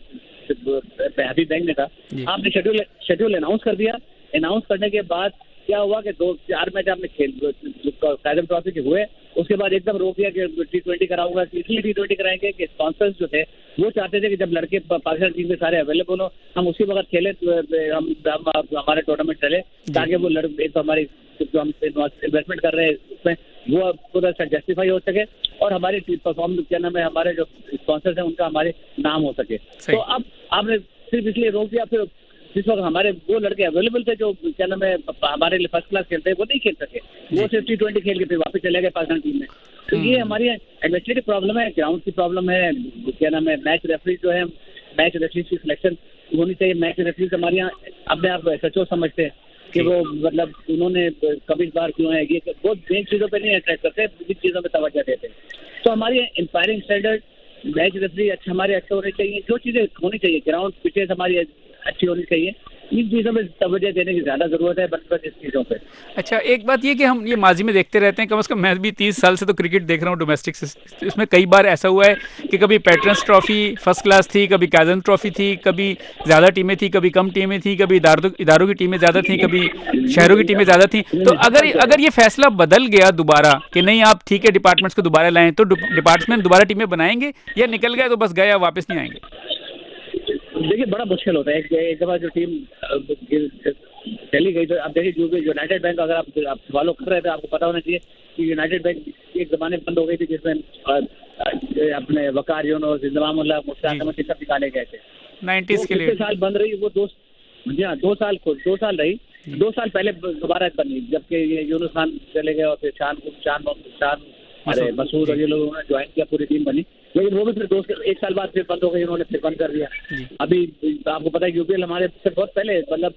हबीब बैंक में था, आपने शेड्यूल अनाउंस कर दिया। अनाउंस करने के बाद क्या हुआ कि 2-4 मैच आपने कायदम ट्रॉफी के हुए, उसके बाद एकदम रोक दिया कि T20 कराऊंगा। इसलिए T20 कराएंगे कि स्पॉन्सर्स जो थे वो चाहते थे कि जब लड़के पाकिस्तान टीम में सारे अवेलेबल हो, हम उसी वक्त खेले, हम हमारे टूर्नामेंट चले, ताकि वो लड़के एक तो हमारी जो हम इन्वेस्टमेंट कर रहे हैं उसमें वो पूरा जस्टिफाई हो सके, और हमारी परफॉर्म क्या नाम है, हमारे जो स्पॉन्सर्स हैं उनका हमारे नाम हो सके। तो अब आपने सिर्फ इसलिए रोक दिया, फिर जिस वक्त हमारे वो लड़के अवेलेबल थे जो क्या नाम है हमारे लिए फर्स्ट क्लास खेलते हैं, वो नहीं खेल सके, वो सिर्फ T20 खेल के फिर वापस चले गए पाकिस्तान टीम में। तो ये हमारी एडमिनिस्ट्रेटिव प्रॉब्लम है, ग्राउंड की प्रॉब्लम है, क्या नाम है मैच रेफरी जो है, मैच रेफरी की सिलेक्शन होनी चाहिए। मैच रेफरी हमारे यहाँ अपने आप SHO समझते हैं कि वो मतलब उन्होंने कभी बार क्यों है, ये बहुत मेन चीज़ों पे नहीं अट्रैक्ट करते, विभिन्न चीज़ों पे तवज्जो देते हैं। तो हमारी इंस्पायरिंग स्टैंडर्ड, मैच रेफरी हमारे अच्छे होने चाहिए, जो चीज़ें होनी चाहिए, ग्राउंड पिचेस हमारी अच्छी होनी चाहिए, इन चीज़ों में तवज्जो देने की ज़्यादा ज़रूरत है बस इस चीज़ों पे। अच्छा, एक बात ये कि हम ये माजी में देखते रहते हैं, कम से कम मैं भी 30 साल से तो क्रिकेट देख रहा हूँ डोमेस्टिक से, इसमें कई बार ऐसा हुआ है कि कभी पैट्रन्स ट्रॉफी फर्स्ट क्लास थी, कभी काजन ट्रॉफी थी, कभी ज़्यादा टीमें थी, कभी कम टीमें थी, कभी इदारों की टीमें ज़्यादा थी, कभी शहरों की टीमें ज़्यादा थी। तो अगर ये फैसला बदल गया दोबारा कि नहीं आप ठीक है डिपार्टमेंट्स को दोबारा लाएँ, तो डिपार्टमेंट दोबारा टीमें बनाएंगे या निकल गए तो बस गए वापस नहीं आएंगे? देखिए, बड़ा मुश्किल होता है। एक दफ़ा जो टीम चली गई, तो आप देखिए यूनाइटेड बैंक, अगर आप फॉलो कर रहे थे आपको पता होना चाहिए कि यूनाइटेड बैंक एक ज़माने में बंद हो गई थी, जिसमें अपने वकार यूनुस, इंजमामुल्लाह, मुश्ताक अहमद सब निकाले गए थे 90s के लिए। 2 साल बंद रही वो, 2 साल रही। 2 साल पहले दोबारा बनी, जबकि ये यूनुस खान चले गए और फिर शान मसूद और ये लोगों ने ज्वाइन किया, पूरी टीम बनी। लेकिन वो भी फिर 1 साल बाद फिर बंद हो गई, उन्होंने फिर बंद कर दिया। अभी आपको पता है UPL हमारे से बहुत पहले, मतलब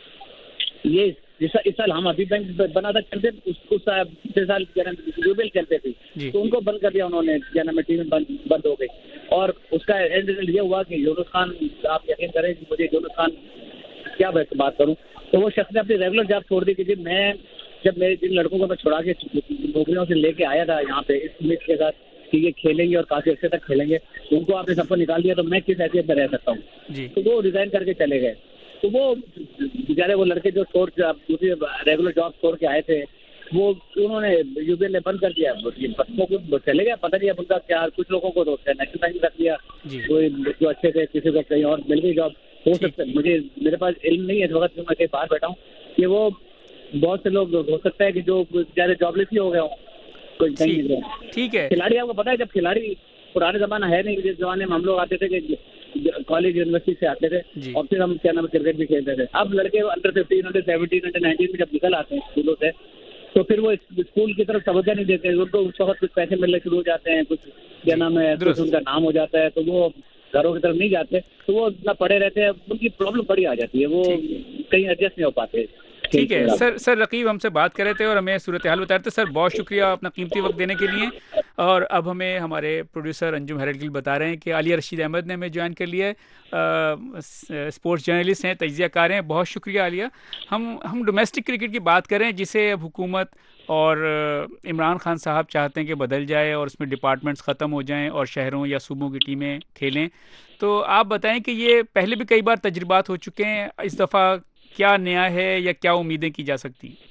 ये इस साल हम अभी बैंक बना था चैंपियन, पिछले साल UPL चलते थे, तो उनको बंद कर दिया उन्होंने, क्या नाम है टीम बंद हो गई। और उसका एंड रिजल्ट ये हुआ कि यूनुस खान, आप यकीन करें कि मुझे यूनुस खान क्या बात करूँ, तो वो शख्स ने अपनी रेगुलर जॉब छोड़ दी। क्योंकि मैं जब मेरे जिन लड़कों को मैं छुड़ा के नौकरियों से लेके आया था यहाँ पे इस उम्मीद के साथ कि ये खेलेंगे और काफी अच्छे तक खेलेंगे, उनको आपने सबको निकाल दिया, तो मैं किस हैसियत में रह सकता हूँ? तो वो रिजाइन करके चले गए। तो वो बेचारे वो लड़के जो दूसरी रेगुलर जॉब छोड़ के आए थे, वो उन्होंने यूपीएल ने बंद कर दिया, बच्चों को चले गया, पता नहीं अब उनका क्या। कुछ लोगों को तो नेशनल बैंक रख दिया, कोई जो अच्छे थे किसी को कहीं और मिल गई जॉब। हो सकता है, मेरे पास इल्म नहीं है इस वक्त, मैं कहीं बाहर बैठा हूँ, कि वो बहुत से लोग हो सकता है कि जो बेचारे जॉबलेस ही हो गए हों। ठीक है। खिलाड़ी आपको पता है, जब खिलाड़ी पुराने जमाना है नहीं, जिस जमाने में हम लोग आते थे कि कॉलेज यूनिवर्सिटी से आते थे और फिर हम क्या नाम क्रिकेट भी खेलते थे। अब लड़के अंडर 15, अंडर 17, अंडर 19 में जब निकल आते हैं स्कूलों से, तो फिर वो स्कूल की तरफ तवज्जो नहीं देते, उनको उस वक्त कुछ पैसे मिलने शुरू हो जाते हैं, कुछ क्या नाम है, कुछ उनका नाम हो जाता है, तो वो घरों की तरफ नहीं जाते, तो वो इतना पड़े रहते हैं, उनकी प्रॉब्लम बड़ी आ जाती है, वो कहीं एडजस्ट नहीं हो पाते। ठीक है सर रकीब हमसे बात कर रहे थे और हमें सूरत हाल बता रहे थे। सर बहुत शुक्रिया अपना कीमती वक्त देने के लिए। और अब हमें हमारे प्रोड्यूसर अंजुम हेरल्ड गिल बता रहे हैं कि आलिया रशीद अहमद ने हमें ज्वाइन कर लिया है, स्पोर्ट्स जर्नलिस्ट हैं, तजियाकार हैं। बहुत शुक्रिया आलिया। हम डोमेस्टिक क्रिकेट की बात करें जिसे अब हुकूमत और इमरान खान साहब चाहते हैं कि बदल जाए और उसमें डिपार्टमेंट्स ख़त्म हो जाएं और शहरों या सूबों की टीमें खेलें। तो आप बताएं कि ये पहले भी कई बार तजुर्बात हो चुके हैं, इस दफ़ा क्या नया है या क्या उम्मीदें की जा सकती हैं?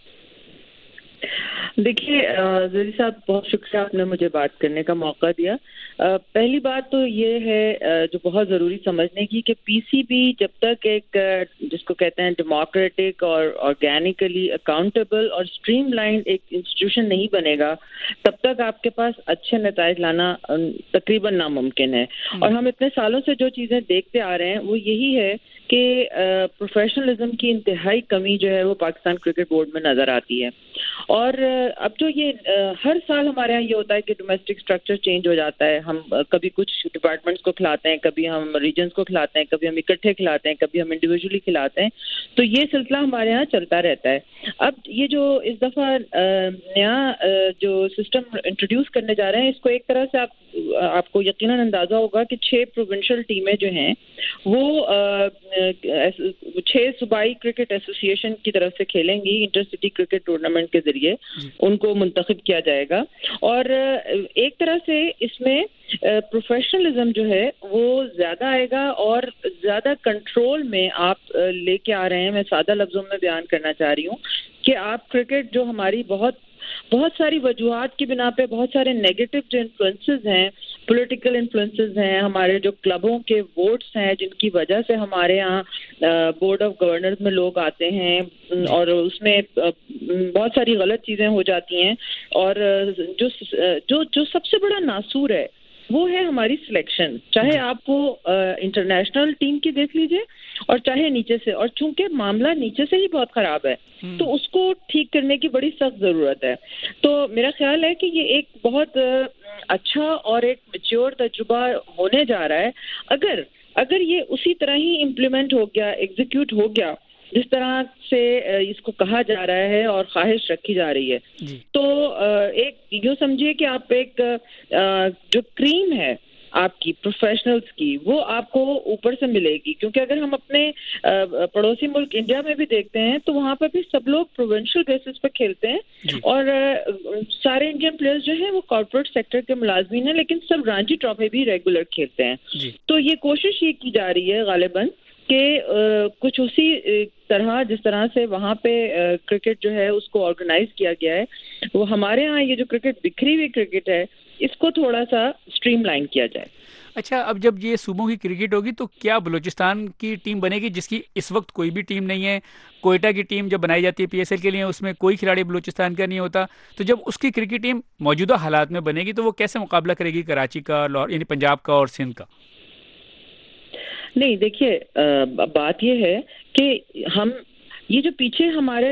देखिए ज़री साहब, बहुत शुक्रिया आपने मुझे बात करने का मौका दिया। पहली बात तो ये है जो बहुत ज़रूरी समझने की कि पीसीबी जब तक एक जिसको कहते हैं डेमोक्रेटिक और ऑर्गेनिकली अकाउंटेबल और स्ट्रीमलाइन एक इंस्टीट्यूशन नहीं बनेगा, तब तक आपके पास अच्छे नताइज लाना तकरीबन नामुमकिन है। और हम इतने सालों से जो चीज़ें देखते आ रहे हैं वो यही है कि प्रोफेशनलिज्म की इंतहाई कमी जो है वो पाकिस्तान क्रिकेट बोर्ड में नज़र आती है। और अब जो ये हर साल हमारे यहाँ ये होता है कि डोमेस्टिक स्ट्रक्चर चेंज हो जाता है। हम कभी कुछ डिपार्टमेंट्स को खिलाते हैं, कभी हम रीजन्स को खिलाते हैं, कभी हम इकट्ठे खिलाते हैं, कभी हम इंडिविजुअली खिलाते हैं। तो ये सिलसिला हमारे यहाँ चलता रहता है। अब ये जो इस दफ़ा नया जो सिस्टम इंट्रोड्यूस करने जा रहे हैं, इसको एक तरह से आपको यकीनन अंदाज़ा होगा कि 6 प्रोविंशियल टीमें जो हैं वो 6 सूबाई क्रिकेट एसोसिएशन की तरफ से खेलेंगी। इंटरसिटी क्रिकेट टूर्नामेंट के जरिए उनको मुंतखब किया जाएगा। और एक तरह से इसमें प्रोफेशनलिज्म जो है वो ज़्यादा आएगा और ज़्यादा कंट्रोल में आप लेके आ रहे हैं। मैं सादा लफ्ज़ों में बयान करना चाह रही हूँ कि आप क्रिकेट जो हमारी बहुत सारी वजूहात की बिना पे बहुत सारे नेगेटिव जो इन्फ्लुएंसेस हैं, पॉलिटिकल इन्फ्लुएंसेस हैं, हमारे जो क्लबों के वोट्स हैं जिनकी वजह से हमारे यहाँ बोर्ड ऑफ गवर्नर्स में लोग आते हैं और उसमें बहुत सारी गलत चीज़ें हो जाती हैं। और जो सबसे बड़ा नासूर है वो है हमारी सिलेक्शन, चाहे आप वो इंटरनेशनल टीम की देख लीजिए और चाहे नीचे से। और चूंकि मामला नीचे से ही बहुत ख़राब है तो उसको ठीक करने की बड़ी सख्त ज़रूरत है। तो मेरा ख्याल है कि ये एक बहुत अच्छा और एक मैच्योर तजुर्बा होने जा रहा है। अगर ये उसी तरह ही इम्प्लीमेंट हो गया, एग्जीक्यूट हो गया जिस तरह से इसको कहा जा रहा है और ख्वाहिश रखी जा रही है, तो एक यूँ समझिए कि आप एक जो क्रीम है आपकी प्रोफेशनल्स की वो आपको ऊपर से मिलेगी। क्योंकि अगर हम अपने पड़ोसी मुल्क इंडिया में भी देखते हैं तो वहाँ पर भी सब लोग प्रोविंशियल बेसिस पर खेलते हैं और सारे इंडियन प्लेयर्स जो हैं वो कॉर्पोरेट सेक्टर के मुलाजमीन हैं, लेकिन सब रणजी ट्रॉफी भी रेगुलर खेलते हैं। तो ये कोशिश ये की जा रही है गालिबन कि कुछ उसी तरह जिस तरह से वहाँ पे क्रिकेट जो है उसको ऑर्गेनाइज किया गया है, वो हमारे यहाँ ये जो क्रिकेट बिखरी हुई क्रिकेट है इसको थोड़ा सा स्ट्रीमलाइन किया जाए। अच्छा, अब जब ये सूबों की क्रिकेट होगी तो क्या बलूचिस्तान की टीम बनेगी जिसकी इस वक्त कोई भी टीम नहीं है? कोयटा की टीम जब बनाई जाती है पीएसएल के लिए उसमें कोई खिलाड़ी बलूचिस्तान का नहीं होता, तो जब उसकी क्रिकेट टीम मौजूदा हालात में बनेगी तो वो कैसे मुकाबला करेगी कराची का, लाहौर यानी पंजाब का और सिंध का? नहीं, देखिए बात ये है कि हम ये जो पीछे हमारे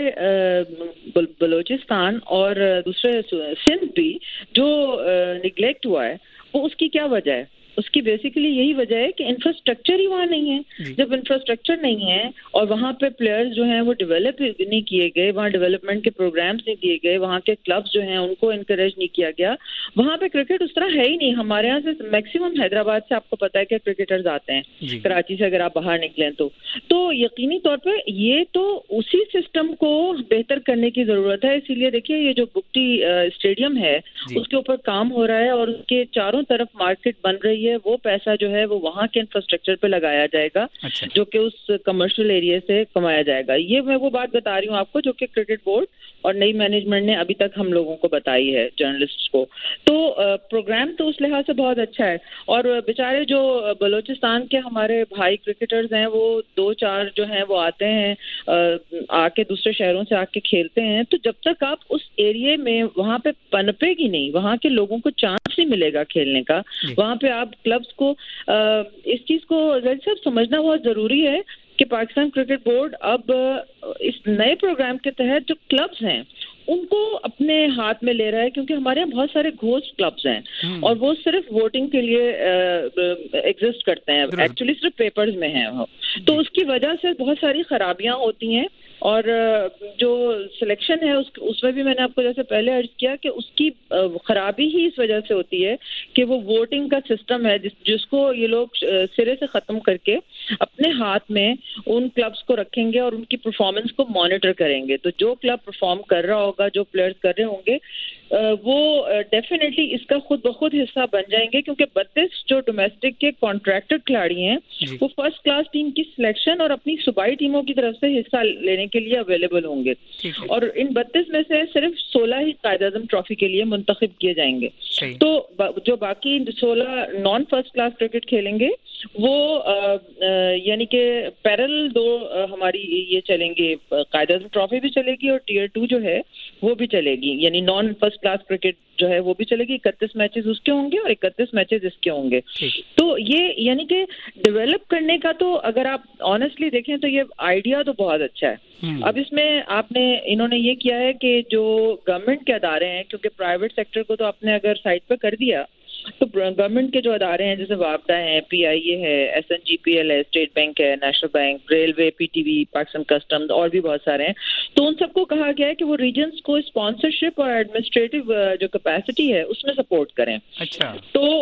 बलूचिस्तान और दूसरे सिंध भी जो निगलेक्ट हुआ है वो उसकी क्या वजह है? उसकी बेसिकली यही वजह है कि इंफ्रास्ट्रक्चर ही वहाँ नहीं है। जब इंफ्रास्ट्रक्चर नहीं है और वहाँ पे प्लेयर्स जो हैं वो डेवलप नहीं किए गए, वहाँ डेवलपमेंट के प्रोग्राम्स नहीं दिए गए, वहाँ के क्लब्स जो हैं उनको इनकरेज नहीं किया गया, वहाँ पे क्रिकेट उस तरह है ही नहीं। हमारे यहाँ से मैक्सिमम हैदराबाद से आपको पता है कि क्रिकेटर्स आते हैं, कराची से अगर आप बाहर निकलें तो यकीनी तौर पर ये तो उसी सिस्टम को बेहतर करने की ज़रूरत है। इसीलिए देखिए ये जो बुक्टी स्टेडियम है उसके ऊपर काम हो रहा है और उसके चारों तरफ मार्केट बन रही रही है वो पैसा जो है वो वहाँ के इंफ्रास्ट्रक्चर पे लगाया जाएगा, जो कि उस कमर्शियल एरिया से कमाया जाएगा। ये मैं वो बात बता रही हूँ आपको जो कि क्रिकेट बोर्ड और नई मैनेजमेंट ने अभी तक हम लोगों को बताई है, जर्नलिस्ट को। तो प्रोग्राम तो उस लिहाज से बहुत अच्छा है। और बेचारे जो बलूचिस्तान के हमारे भाई क्रिकेटर्स हैं वो 2-4 जो हैं वो आते हैं, आके दूसरे शहरों से आके खेलते हैं। तो जब तक आप उस एरिया में वहाँ पे पनपेगी नहीं, वहाँ के लोगों को चांस नहीं मिलेगा खेलने का, वहाँ पे आप क्लब्स को इस चीज को सब समझना बहुत जरूरी है कि पाकिस्तान क्रिकेट बोर्ड अब इस नए प्रोग्राम के तहत जो क्लब्स हैं उनको अपने हाथ में ले रहा है, क्योंकि हमारे यहाँ बहुत सारे घोस्ट क्लब्स हैं और वो सिर्फ वोटिंग के लिए एग्जिस्ट करते हैं, एक्चुअली सिर्फ पेपर्स में हैं वो। तो उसकी वजह से बहुत सारी खराबियां होती हैं और जो सिलेक्शन है उसमें भी मैंने आपको जैसे पहले अर्ज किया कि उसकी खराबी ही इस वजह से होती है कि वो वोटिंग का सिस्टम है जिसको ये लोग सिरे से ख़त्म करके अपने हाथ में उन क्लब्स को रखेंगे और उनकी परफॉर्मेंस को मॉनिटर करेंगे। तो जो क्लब परफॉर्म कर रहा होगा, जो प्लेयर्स कर रहे होंगे, वो डेफिनेटली इसका खुद ब खुद हिस्सा बन जाएंगे, क्योंकि 32 जो डोमेस्टिक के कॉन्ट्रैक्टेड खिलाड़ी हैं वो फर्स्ट क्लास टीम की सिलेक्शन और अपनी सूबाई टीमों की तरफ से हिस्सा लेने के लिए अवेलेबल होंगे। और इन 32 में से सिर्फ 16 ही कायद-ए-आज़म ट्रॉफी के लिए मुंतखब किए जाएंगे। तो जो बाकी 16 नॉन फर्स्ट क्लास क्रिकेट खेलेंगे वो यानी कि पैरेलल 2 हमारी ये चलेंगे, कायद-ए-आज़म ट्रॉफी भी चलेगी और टियर 2 जो है वो भी चलेगी, यानी नॉन फर्स्ट क्लास क्रिकेट जो है वो भी चलेगी। 31 मैचेस उसके होंगे और 31 मैचेस इसके होंगे। तो ये यानी कि डेवलप करने का, तो अगर आप ऑनेस्टली देखें तो ये आइडिया तो बहुत अच्छा है। अब इसमें इन्होंने ये किया है कि जो गवर्नमेंट के अदारे हैं, क्योंकि प्राइवेट सेक्टर को तो आपने अगर साइड पे कर दिया, तो गवर्नमेंट के जो अदारे हैं जैसे वापडा है, PIA है, SNGPL है, स्टेट बैंक है, national bank, railway, PTV, Pakistan customs और भी बहुत सारे हैं, तो उन सबको कहा गया है कि वो रीजन्स को स्पॉन्सरशिप और एडमिनिस्ट्रेटिव जो कैपेसिटी है उसमें सपोर्ट करें। अच्छा।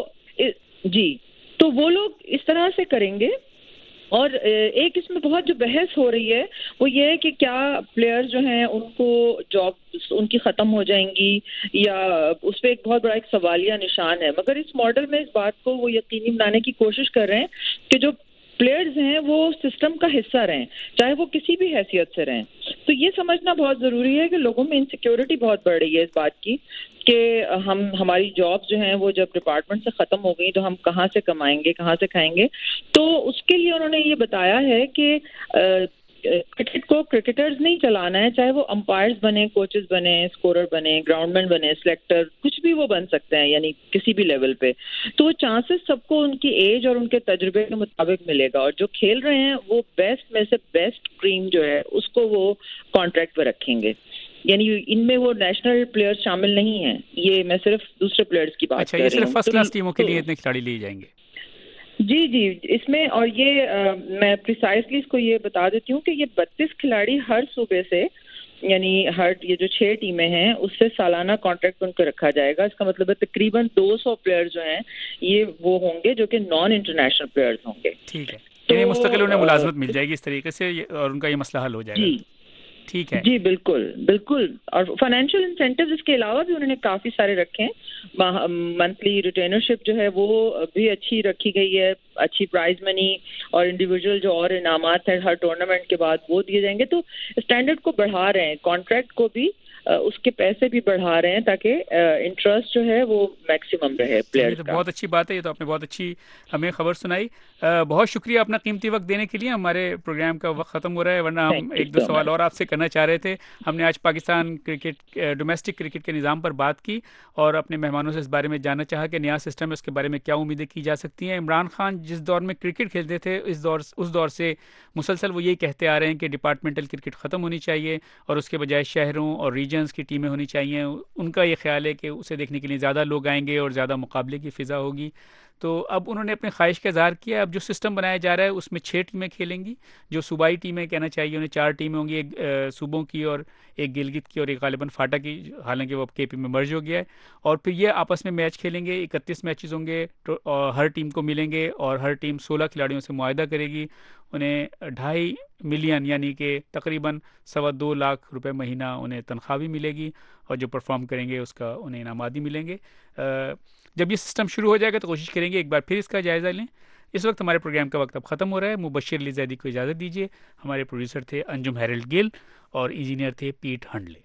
तो वो लोग इस तरह से करेंगे। और एक इसमें बहुत जो बहस हो रही है वो ये है कि क्या प्लेयर्स जो हैं उनको जॉब उनकी ख़त्म हो जाएंगी, या उस पर एक बहुत बड़ा एक सवालिया निशान है। मगर इस मॉडल में इस बात को वो यकीनी बनाने की कोशिश कर रहे हैं कि जो प्लेयर्स हैं वो सिस्टम का हिस्सा रहें, चाहे वो किसी भी हैसियत से रहें। तो ये समझना बहुत ज़रूरी है कि लोगों में इनसिक्योरिटी बहुत बढ़ रही है इस बात की कि हमारी जॉब्स जो हैं वो जब डिपार्टमेंट से ख़त्म हो गई तो हम कहाँ से कमाएंगे, कहाँ से खाएंगे। तो उसके लिए उन्होंने ये बताया है कि क्रिकेट को क्रिकेटर्स नहीं चलाना है, चाहे वो अंपायर्स बने, कोचेस बने, स्कोरर बने, ग्राउंडमैन बने, सिलेक्टर, कुछ भी वो बन सकते हैं, यानी किसी भी लेवल पे। तो वो चांसेस सबको उनकी एज और उनके तजुर्बे के मुताबिक मिलेगा, और जो खेल रहे हैं वो बेस्ट में से बेस्ट क्रीम जो है उसको वो कॉन्ट्रैक्ट पे रखेंगे। यानी इनमें वो नेशनल प्लेयर्स शामिल नहीं हैं, ये मैं सिर्फ दूसरे प्लेयर्स की बात कर रही हूँ। सिर्फ फर्स्ट क्लास टीमों के लिए इतने खिलाड़ी लिए जाएंगे? जी, इसमें, और ये मैं प्रिसाइसली इसको ये बता देती हूँ कि ये 32 खिलाड़ी हर सूबे से, यानी ये जो 6 टीमें हैं उससे सालाना कॉन्ट्रैक्ट उनको रखा जाएगा। इसका मतलब है तकरीबन 200 प्लेयर्स जो हैं ये वो होंगे जो कि नॉन इंटरनेशनल प्लेयर्स होंगे। ठीक है, तो मुस्तकिल उन्हें मुलाजमत मिल जाएगी इस तरीके से और उनका ये मसला हल हो जाएगा। ठीक है जी, बिल्कुल। और फाइनेंशियल इंसेंटिव्स इसके अलावा भी उन्होंने काफ़ी सारे रखे हैं। मंथली रिटेनरशिप जो है वो भी अच्छी रखी गई है, अच्छी प्राइज मनी और इंडिविजुअल जो और इनामात हैं हर टूर्नामेंट के बाद वो दिए जाएंगे। तो स्टैंडर्ड को बढ़ा रहे हैं, कॉन्ट्रैक्ट को भी उसके पैसे भी बढ़ा रहे हैं ताकि इंटरेस्ट जो है वो मैक्सिमम रहे प्लेयर्स का। बहुत अच्छी बात है, ये तो आपने बहुत अच्छी हमें खबर सुनाई। बहुत शुक्रिया अपना कीमती वक्त देने के लिए। हमारे प्रोग्राम का वक्त ख़त्म हो रहा है, वरना हम 1-2 सवाल और आपसे करना चाह रहे थे। हमने आज पाकिस्तान डोमेस्टिक क्रिकेट के निज़ाम पर बात की और अपने मेहमानों से इस बारे में जानना चाहा कि नया सिस्टम है उसके बारे में क्या उम्मीदें की जा सकती हैं। इमरान खान जिस दौर में क्रिकेट खेलते थे उस दौर से मुसलसल वो यही कहते आ रहे हैं कि डिपार्टमेंटल क्रिकेट ख़त्म होनी चाहिए और उसके बजाय शहरों और रीजन्स की टीमें होनी चाहिए। उनका ये ख्याल है कि उसे देखने के लिए ज़्यादा लोग आएंगे और ज़्यादा मुकाबले की फ़िज़ा होगी। तो अब उन्होंने अपनी ख्वाहिश का इज़हार किया। अब जो सिस्टम बनाया जा रहा है उसमें 6 टीमें खेलेंगी। जो सूबाई टीमें कहना चाहिए उन्हें 4 टीमें होंगी, एक सूबों की और एक गिलगित की और एक गालिबन फाटा की, हालांकि वो अब KP में मर्ज हो गया है। और फिर ये आपस में मैच खेलेंगे, 31 मैचेस होंगे और हर टीम को मिलेंगे और हर टीम 16 खिलाड़ियों से मुआहदा करेगी। उन्हें 2.5 मिलियन यानी कि तकरीबन 2.25 लाख रुपए महीना उन्हें तनख्वाह भी मिलेगी और जो परफॉर्म करेंगे उसका उन्हें इनामात भी मिलेंगे। जब ये सिस्टम शुरू हो जाएगा तो कोशिश करेंगे एक बार फिर इसका जायज़ा लें। इस वक्त हमारे प्रोग्राम का वक्त अब ख़त्म हो रहा है। मुबशिर अली ज़ैदी को इजाज़त दीजिए। हमारे प्रोड्यूसर थे अंजुम हैरल्ड गिल और इंजीनियर थे पीट हंडले।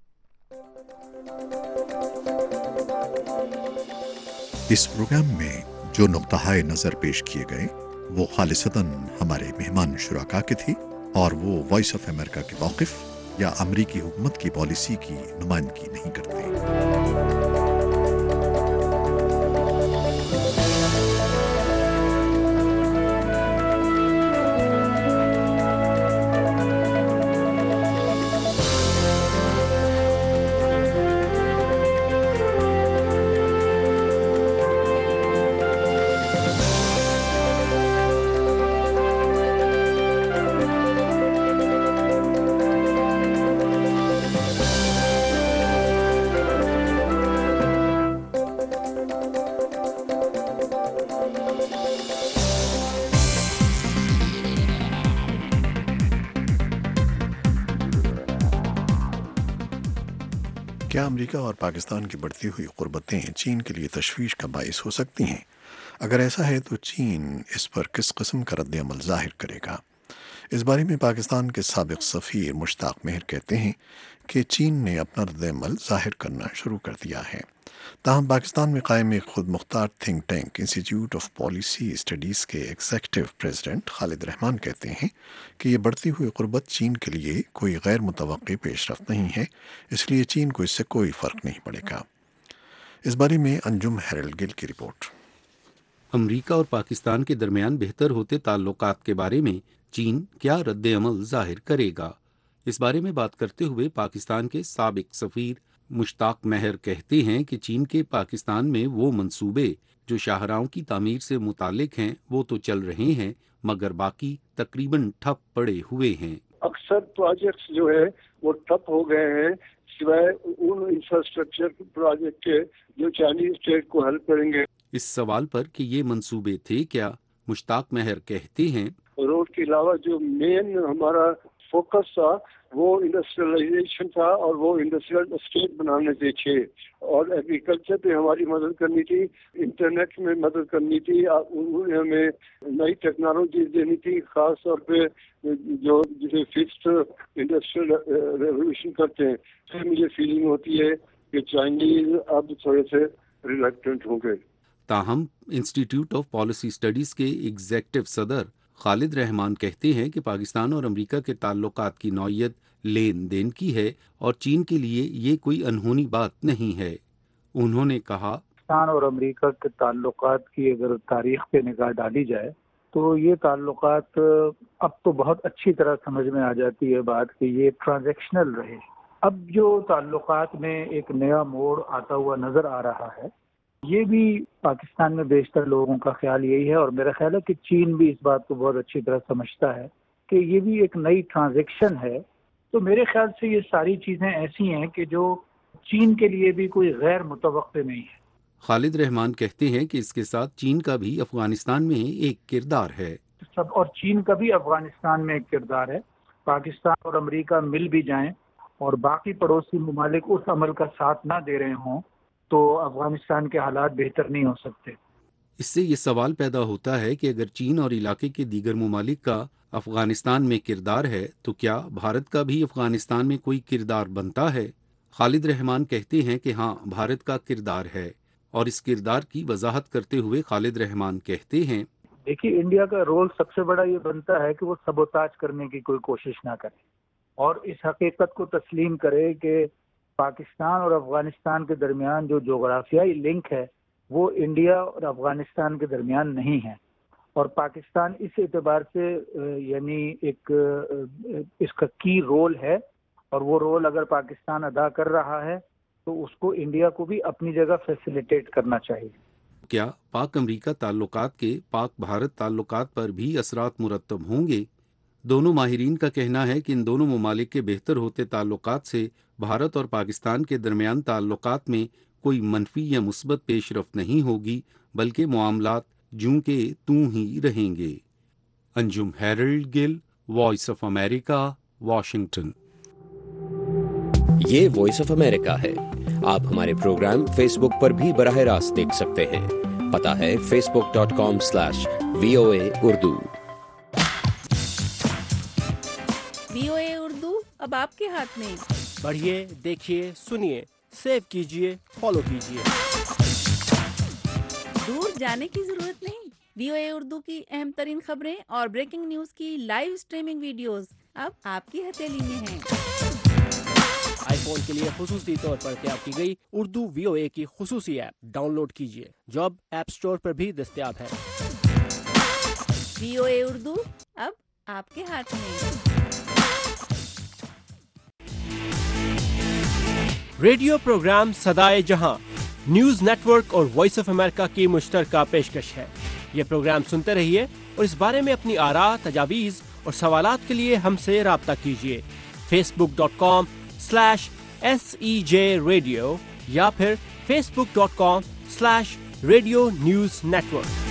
इस प्रोग्राम में जो नुक्ता नज़र पेश किए गए वो खालिसतन हमारे मेहमान शुराका के थे और वो वॉइस ऑफ अमेरिका के मौक़िफ़ या अमरीकी हुकूमत की पॉलिसी की नुमाइंदगी नहीं करते। क्या अमेरिका और पाकिस्तान की बढ़ती हुई क़ुर्बतें चीन के लिए तशवीश का बाइस हो सकती हैं? अगर ऐसा है तो चीन इस पर किस किस्म का रद्द-ए-अमल ज़ाहिर करेगा? इस बारे में पाकिस्तान के साबिक़ सफ़ीर मुश्ताक मेहर कहते हैं कि चीन ने अपना रद्द-ए-अमल ज़ाहिर करना शुरू कर दिया है। ताहम पाकिस्तान में कायम एक खुद मुख्तार think tank institute of policy studies के एग्जीक्यूटिव प्रेसिडेंट खालिद रहमान कहते हैं कि ये बढ़ती हुई क़ुर्बत चीन के लिए कोई गैर मुतवक्की पेशरफ्त नहीं है, इसलिए चीन को इससे कोई फ़र्क नहीं पड़ेगा। इस बारे में अंजुम हैरल्ड गिल की रिपोर्ट। अमरीका और पाकिस्तान के दरमियान बेहतर होते ताल्लुकात के बारे में चीन क्या रद्द-ए-अमल ज़ाहिर करेगा? इस बारे में बात करते हुए पाकिस्तान के साबिक़ सफ़ीर मुश्ताक मेहर कहते हैं कि चीन के पाकिस्तान में वो मंसूबे जो शाहराहों की तामीर से मुतालिक हैं वो तो चल रहे हैं, मगर बाकी तकरीबन ठप पड़े हुए हैं। अक्सर प्रोजेक्ट्स जो है वो ठप हो गए हैं, सिवाय उन इंफ्रास्ट्रक्चर प्रोजेक्ट के जो चाइनीज स्टेट को हेल्प करेंगे। इस सवाल पर कि ये मंसूबे थे क्या, मुश्ताक मेहर कहते हैं रोड के अलावा जो मेन हमारा फोकस था वो इंडस्ट्रियलाइजेशन था और वो इंडस्ट्रियल स्टेट बनाने थे और एग्रीकल्चर पे हमारी मदद करनी थी, इंटरनेट में मदद करनी थी, उन्होंने हमें नई टेक्नोलॉजी देनी थी, खास तौर पे जो जिसे फिफ्थ इंडस्ट्रियल रेवोल्यूशन करते हैं। फिर मुझे फीलिंग होती है कि चाइनीज अब थोड़े से रिलक्टेंट हो गए। ताहम इंस्टीट्यूट ऑफ पॉलिसी स्टडीज़ के एग्जीक्यूटिव सदर खालिद रहमान कहते हैं कि पाकिस्तान और अमेरिका के ताल्लुकात की नौयत लेन देन की है और चीन के लिए ये कोई अनहोनी बात नहीं है। उन्होंने कहा, पाकिस्तान और अमेरिका के ताल्लुकात की अगर तारीख पे निगाह डाली जाए तो ये ताल्लुकात अब तो बहुत अच्छी तरह समझ में आ जाती है बात कि ये ट्रांजैक्शनल रहे। अब जो ताल्लुकात में एक नया मोड़ आता हुआ नजर आ रहा है, ये भी पाकिस्तान में बेशतर लोगों का ख्याल यही है और मेरा ख्याल है कि चीन भी इस बात को बहुत अच्छी तरह समझता है कि ये भी एक नई ट्रांजैक्शन है। तो मेरे ख्याल से ये सारी चीज़ें ऐसी हैं कि जो चीन के लिए भी कोई गैर मुतवक्किल नहीं है। खालिद रहमान कहते हैं कि इसके साथ चीन का भी अफगानिस्तान में एक किरदार है। सब और चीन का भी अफगानिस्तान में एक किरदार है। पाकिस्तान और अमेरिका मिल भी जाएं और बाकी पड़ोसी ममालिक उस अमल का साथ ना दे रहे हों तो अफगानिस्तान के हालात बेहतर नहीं हो सकते। इससे ये सवाल पैदा होता है कि अगर चीन और इलाके के दीगर ममालिक का अफगानिस्तान में किरदार है तो क्या भारत का भी अफगानिस्तान में कोई किरदार बनता है? खालिद रहमान कहते हैं कि हाँ, भारत का किरदार है और इस किरदार की वजाहत करते हुए खालिद रहमान कहते हैं, देखिए, इंडिया का रोल सबसे बड़ा ये बनता है कि वो सबोताज करने की कोई कोशिश ना करे और इस हकीकत को तस्लीम करे कि पाकिस्तान और अफगानिस्तान के दरमियान जो जोग्राफियाई लिंक है वो इंडिया और अफगानिस्तान के दरमियान नहीं है और पाकिस्तान इस एतबार से यानी एक इसका की रोल है और वो रोल अगर पाकिस्तान अदा कर रहा है तो उसको इंडिया को भी अपनी जगह फैसिलिटेट करना चाहिए। क्या पाक अमरीका ताल्लुकात के पाक भारत ताल्लुकात पर भी असरात मुरत्तब होंगे? दोनों माहिरीन का कहना है कि इन दोनों ममालिक के बेहतर होते ताल्लुकात से भारत और पाकिस्तान के दरमियान ताल्लुकात में कोई मनफी या मुस्बत पेशरफ्त नहीं होगी, बल्कि मामलात जूं के तूं ही रहेंगे। Anjum Harold Gill, Voice of America, Washington. ये वॉइस ऑफ अमेरिका है। आप हमारे प्रोग्राम फेसबुक पर भी बराह रास्त देख सकते हैं। पता है facebook.com/VOA उर्दू। VOA उर्दू अब आपके हाथ में। बढ़िए, देखिए, सुनिए, सेव कीजिए, फॉलो कीजिए। दूर जाने की जरूरत नहीं। VOA उर्दू की अहम तरीन खबरें और ब्रेकिंग न्यूज की लाइव स्ट्रीमिंग वीडियोस अब आपकी हथेली में हैं। आईफोन के लिए खुसूसी तौर पर तैयार की गई उर्दू VOA की खुसूसी ऐप डाउनलोड कीजिए, जो अब ऐप स्टोर पर भी दस्तयाब है। VOA उर्दू अब आपके हाथ में। रेडियो प्रोग्राम सदाए जहां न्यूज नेटवर्क और वॉइस ऑफ अमेरिका की मुश्तरका पेशकश है। ये प्रोग्राम सुनते रहिए और इस बारे में अपनी आरा, तजावीज़ और सवालात के लिए हमसे राब्ता कीजिए। facebook.com/SEJ Radio या फिर facebook.com/Radio News Network।